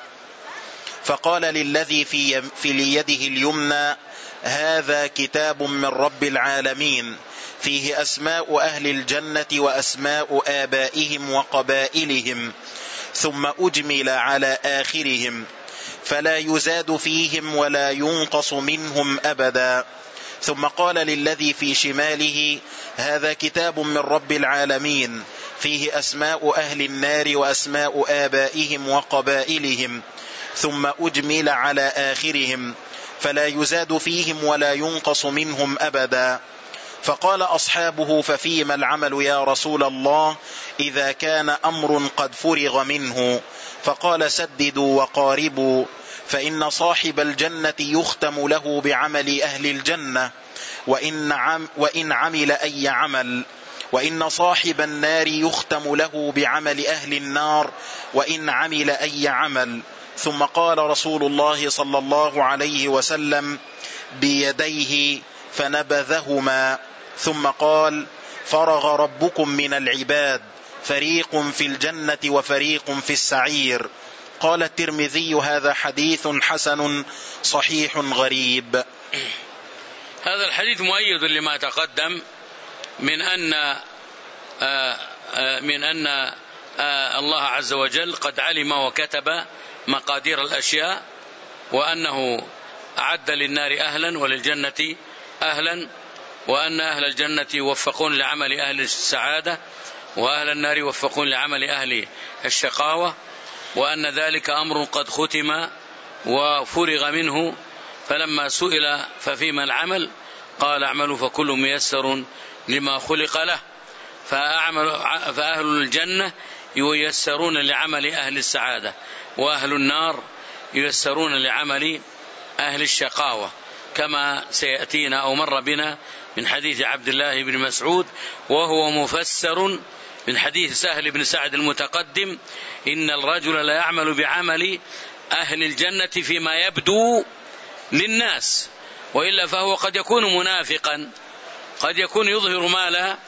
S2: فقال للذي في, في يده اليمنى: هذا كتاب من رب العالمين، فيه أسماء أهل الجنة وأسماء آبائهم وقبائلهم، ثم أجمل على آخرهم، فلا يزاد فيهم ولا ينقص منهم أبدا. ثم قال للذي في شماله: هذا كتاب من رب العالمين، فيه أسماء أهل النار وأسماء آبائهم وقبائلهم، ثم أجمل على آخرهم، فلا يزاد فيهم ولا ينقص منهم أبدا. فقال أصحابه: ففيما العمل يا رسول الله إذا كان أمر قد فرغ منه؟ فقال: سددوا وقاربوا، فإن صاحب الجنة يختم له بعمل أهل الجنة وإن, عم وإن عمل أي عمل، وإن صاحب النار يختم له بعمل أهل النار وإن عمل أي عمل. ثم قال رسول الله صلى الله عليه وسلم بيديه فنبذهما، ثم قال: فرغ ربكم من العباد، فريق في الجنة وفريق في السعير. قال الترمذي: هذا حديث حسن صحيح غريب.
S1: هذا الحديث مؤيد لما تقدم من أن آآ آآ من أن الله عز وجل قد علم وكتب مقادير الأشياء، وأنه أعد للنار أهلا وللجنة أهلا، وأن أهل الجنة يوفقون لعمل أهل السعادة وأهل النار يوفقون لعمل أهل الشقاوة، وأن ذلك أمر قد ختم وفرغ منه. فلما سئل ففيما العمل قال: اعملوا فكل ميسر لما خلق له. فأهل الجنة ييسرون لعمل أهل السعادة، وأهل النار ييسرون لعمل أهل الشقاوة، كما سيأتينا أو مر بنا من حديث عبد الله بن مسعود، وهو مفسر من حديث سهل بن سعد المتقدم: إن الرجل لا يعمل بعمل أهل الجنة فيما يبدو للناس، وإلا فهو قد يكون منافقا، قد يكون يظهر ما لا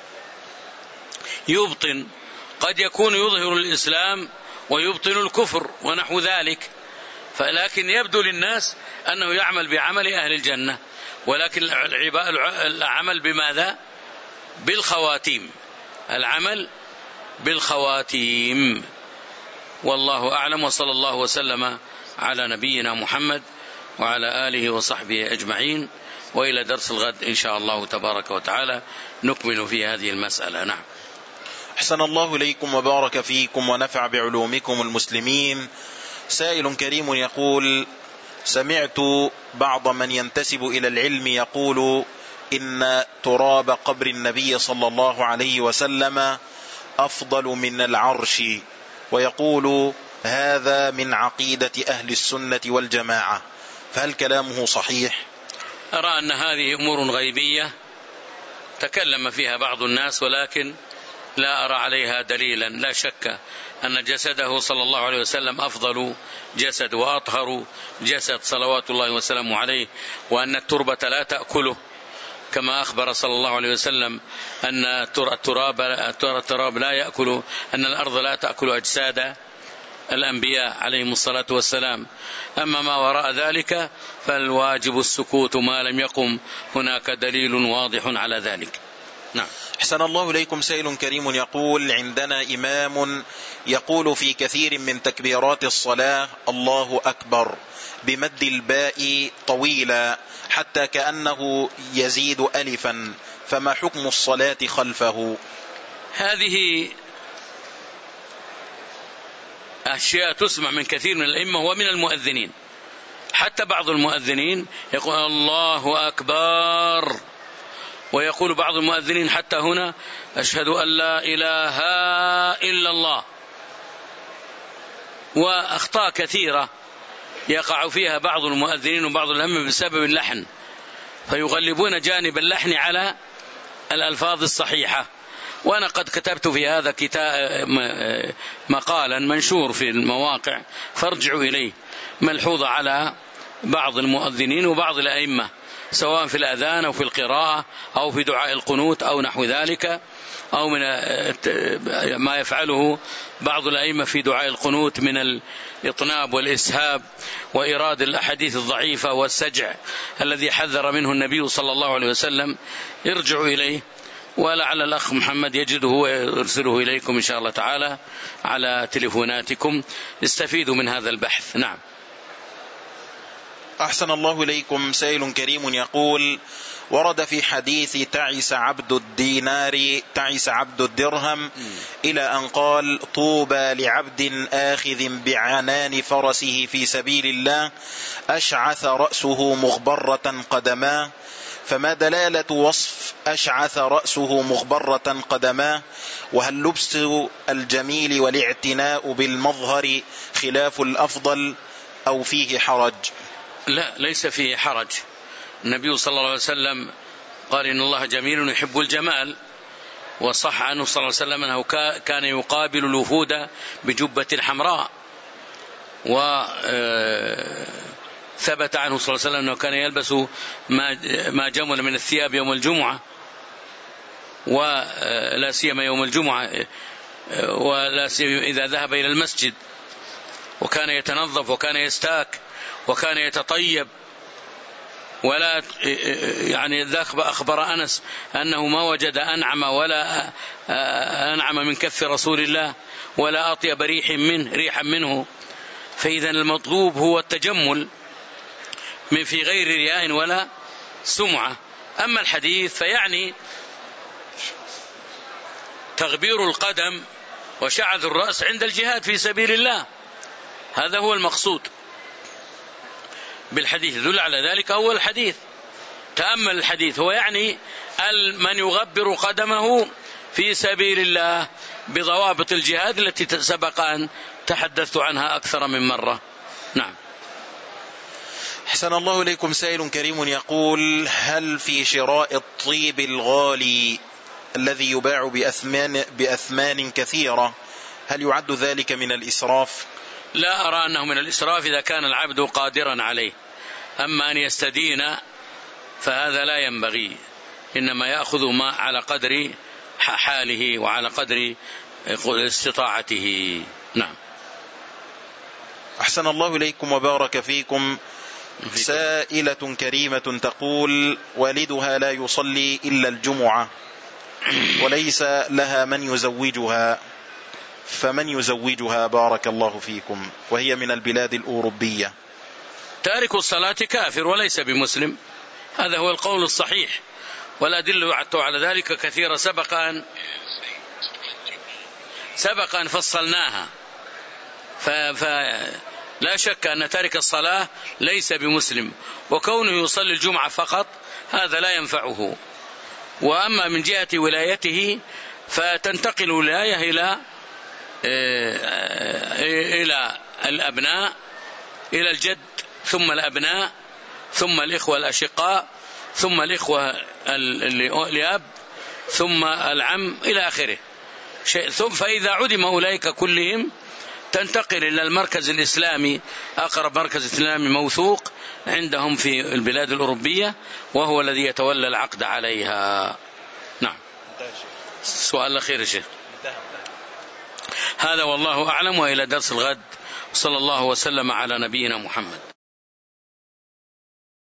S1: يبطن، قد يكون يظهر الإسلام ويبطن الكفر ونحو ذلك، فلكن يبدو للناس أنه يعمل بعمل أهل الجنة، ولكن العمل بماذا؟ بالخواتيم، العمل بالخواتيم. والله أعلم، وصلى الله وسلم على نبينا محمد وعلى آله وصحبه أجمعين، وإلى درس الغد إن شاء الله تبارك وتعالى نكمل في هذه المسألة. نعم.
S2: أحسن الله إليكم وبارك فيكم ونفع بعلومكم المسلمين. سائل كريم يقول: سمعت بعض من ينتسب إلى العلم يقول إن تراب قبر النبي صلى الله عليه وسلم أفضل من العرش، ويقول هذا من عقيدة أهل السنة والجماعة، فهل كلامه صحيح؟
S1: أرى أن هذه أمور غيبية تكلم فيها بعض الناس، ولكن لا أرى عليها دليلا. لا شك أن جسده صلى الله عليه وسلم أفضل جسد وأطهر جسد صلوات الله وسلامه عليه، وأن التربة لا تأكله كما أخبر صلى الله عليه وسلم أن التراب, التراب لا يأكل، أن الأرض لا تأكل أجساد الأنبياء عليهم الصلاة والسلام. أما ما وراء ذلك فالواجب السكوت ما لم يقم هناك دليل واضح على ذلك. نعم.
S2: أحسن الله إليكم. سائل كريم يقول: عندنا إمام يقول في كثير من تكبيرات الصلاة الله أكبر بمد الباء طويلا حتى كأنه يزيد ألفا، فما حكم الصلاة خلفه؟
S1: هذه أشياء تسمع من كثير من الأئمة ومن المؤذنين، حتى بعض المؤذنين يقول الله أكبر، ويقول بعض المؤذنين حتى هنا أشهد أن لا إله إلا الله. وأخطاء كثيرة يقع فيها بعض المؤذنين وبعض الأئمة بسبب اللحن، فيغلبون جانب اللحن على الألفاظ الصحيحة. وأنا قد كتبت في هذا كتاب مقالا منشور في المواقع، فارجعوا إليه، ملحوظة على بعض المؤذنين وبعض الأئمة سواء في الأذان أو في القراءة أو في دعاء القنوت أو نحو ذلك، أو من ما يفعله بعض الأئمة في دعاء القنوت من الإطناب والإسهاب وإيراد الأحاديث الضعيفة والسجع الذي حذر منه النبي صلى الله عليه وسلم. ارجعوا إليه، ولعل الأخ محمد يجده ويرسله إليكم إن شاء الله تعالى على تليفوناتكم، استفيدوا من هذا البحث. نعم.
S2: أحسن الله إليكم. سائل كريم يقول: ورد في حديث تعس عبد الدينار تعس عبد الدرهم إلى أن قال: طوبى لعبد آخذ بعنان فرسه في سبيل الله أشعث رأسه مغبرة قدماه، فما دلالة وصف أشعث رأسه مغبرة قدماه؟ وهل لبس الجميل والاعتناء بالمظهر خلاف الأفضل أو فيه حرج؟
S1: لا، ليس فيه حرج. النبي صلى الله عليه وسلم قال إن الله جميل يحب الجمال، وصح عنه صلى الله عليه وسلم أنه كان يقابل الوفود بجبة حمراء، وثبت عنه صلى الله عليه وسلم أنه كان يلبس ما جمل من الثياب يوم الجمعة، ولا سيما يوم الجمعة، ولا سيما إذا ذهب إلى المسجد، وكان يتنظف وكان يستاك وكان يتطيب. ولا يعني ذاك أخبر أنس أنه ما وجد أنعم ولا أنعم من كف رسول الله ولا أطيب ريح منه ريحا منه. فإذا المطلوب هو التجمل من في غير رياء ولا سمعة. أما الحديث فيعني تغبير القدم وشعث الرأس عند الجهاد في سبيل الله، هذا هو المقصود بالحديث، يدل على ذلك أول الحديث. تأمل الحديث، هو يعني من يغبر قدمه في سبيل الله بضوابط الجهاد التي سبق أن تحدثت عنها أكثر من مرة. نعم.
S2: أحسن الله إليكم. سائل كريم يقول: هل في شراء الطيب الغالي الذي يباع بأثمان, بأثمان كثيرة هل يعد ذلك من الإسراف؟
S1: لا أرى أنه من الإسراف إذا كان العبد قادرا عليه. أما أن يستدين فهذا لا ينبغي، إنما يأخذ ما على قدر حاله وعلى قدر استطاعته. نعم.
S2: أحسن الله إليكم وبارك فيكم. سائلة كريمة تقول: والدها لا يصلي إلا الجمعة وليس لها من يزوجها، فمن يزوجها بارك الله فيكم، وهي من البلاد الأوروبية؟
S1: تارك الصلاة كافر وليس بمسلم، هذا هو القول الصحيح، والأدلة على ذلك كثيرة سبق أن سبق أن فصلناها. فلا شك أن تارك الصلاة ليس بمسلم، وكونه يصلي الجمعة فقط هذا لا ينفعه. وأما من جهة ولايته فتنتقل الولاية إلى إلى الأبناء، إلى الجد، ثم الأبناء، ثم الإخوة الأشقاء، ثم الإخوة الأب، ثم العم، إلى آخره. ثم فإذا عدم أولئك كلهم تنتقل إلى المركز الإسلامي، أقرب مركز إسلامي موثوق عندهم في البلاد الأوروبية، وهو الذي يتولى العقد عليها. نعم. السؤال الأخير يا شيخ. هذا والله أعلم، وإلى درس الغد. صلى الله وسلم على نبينا محمد.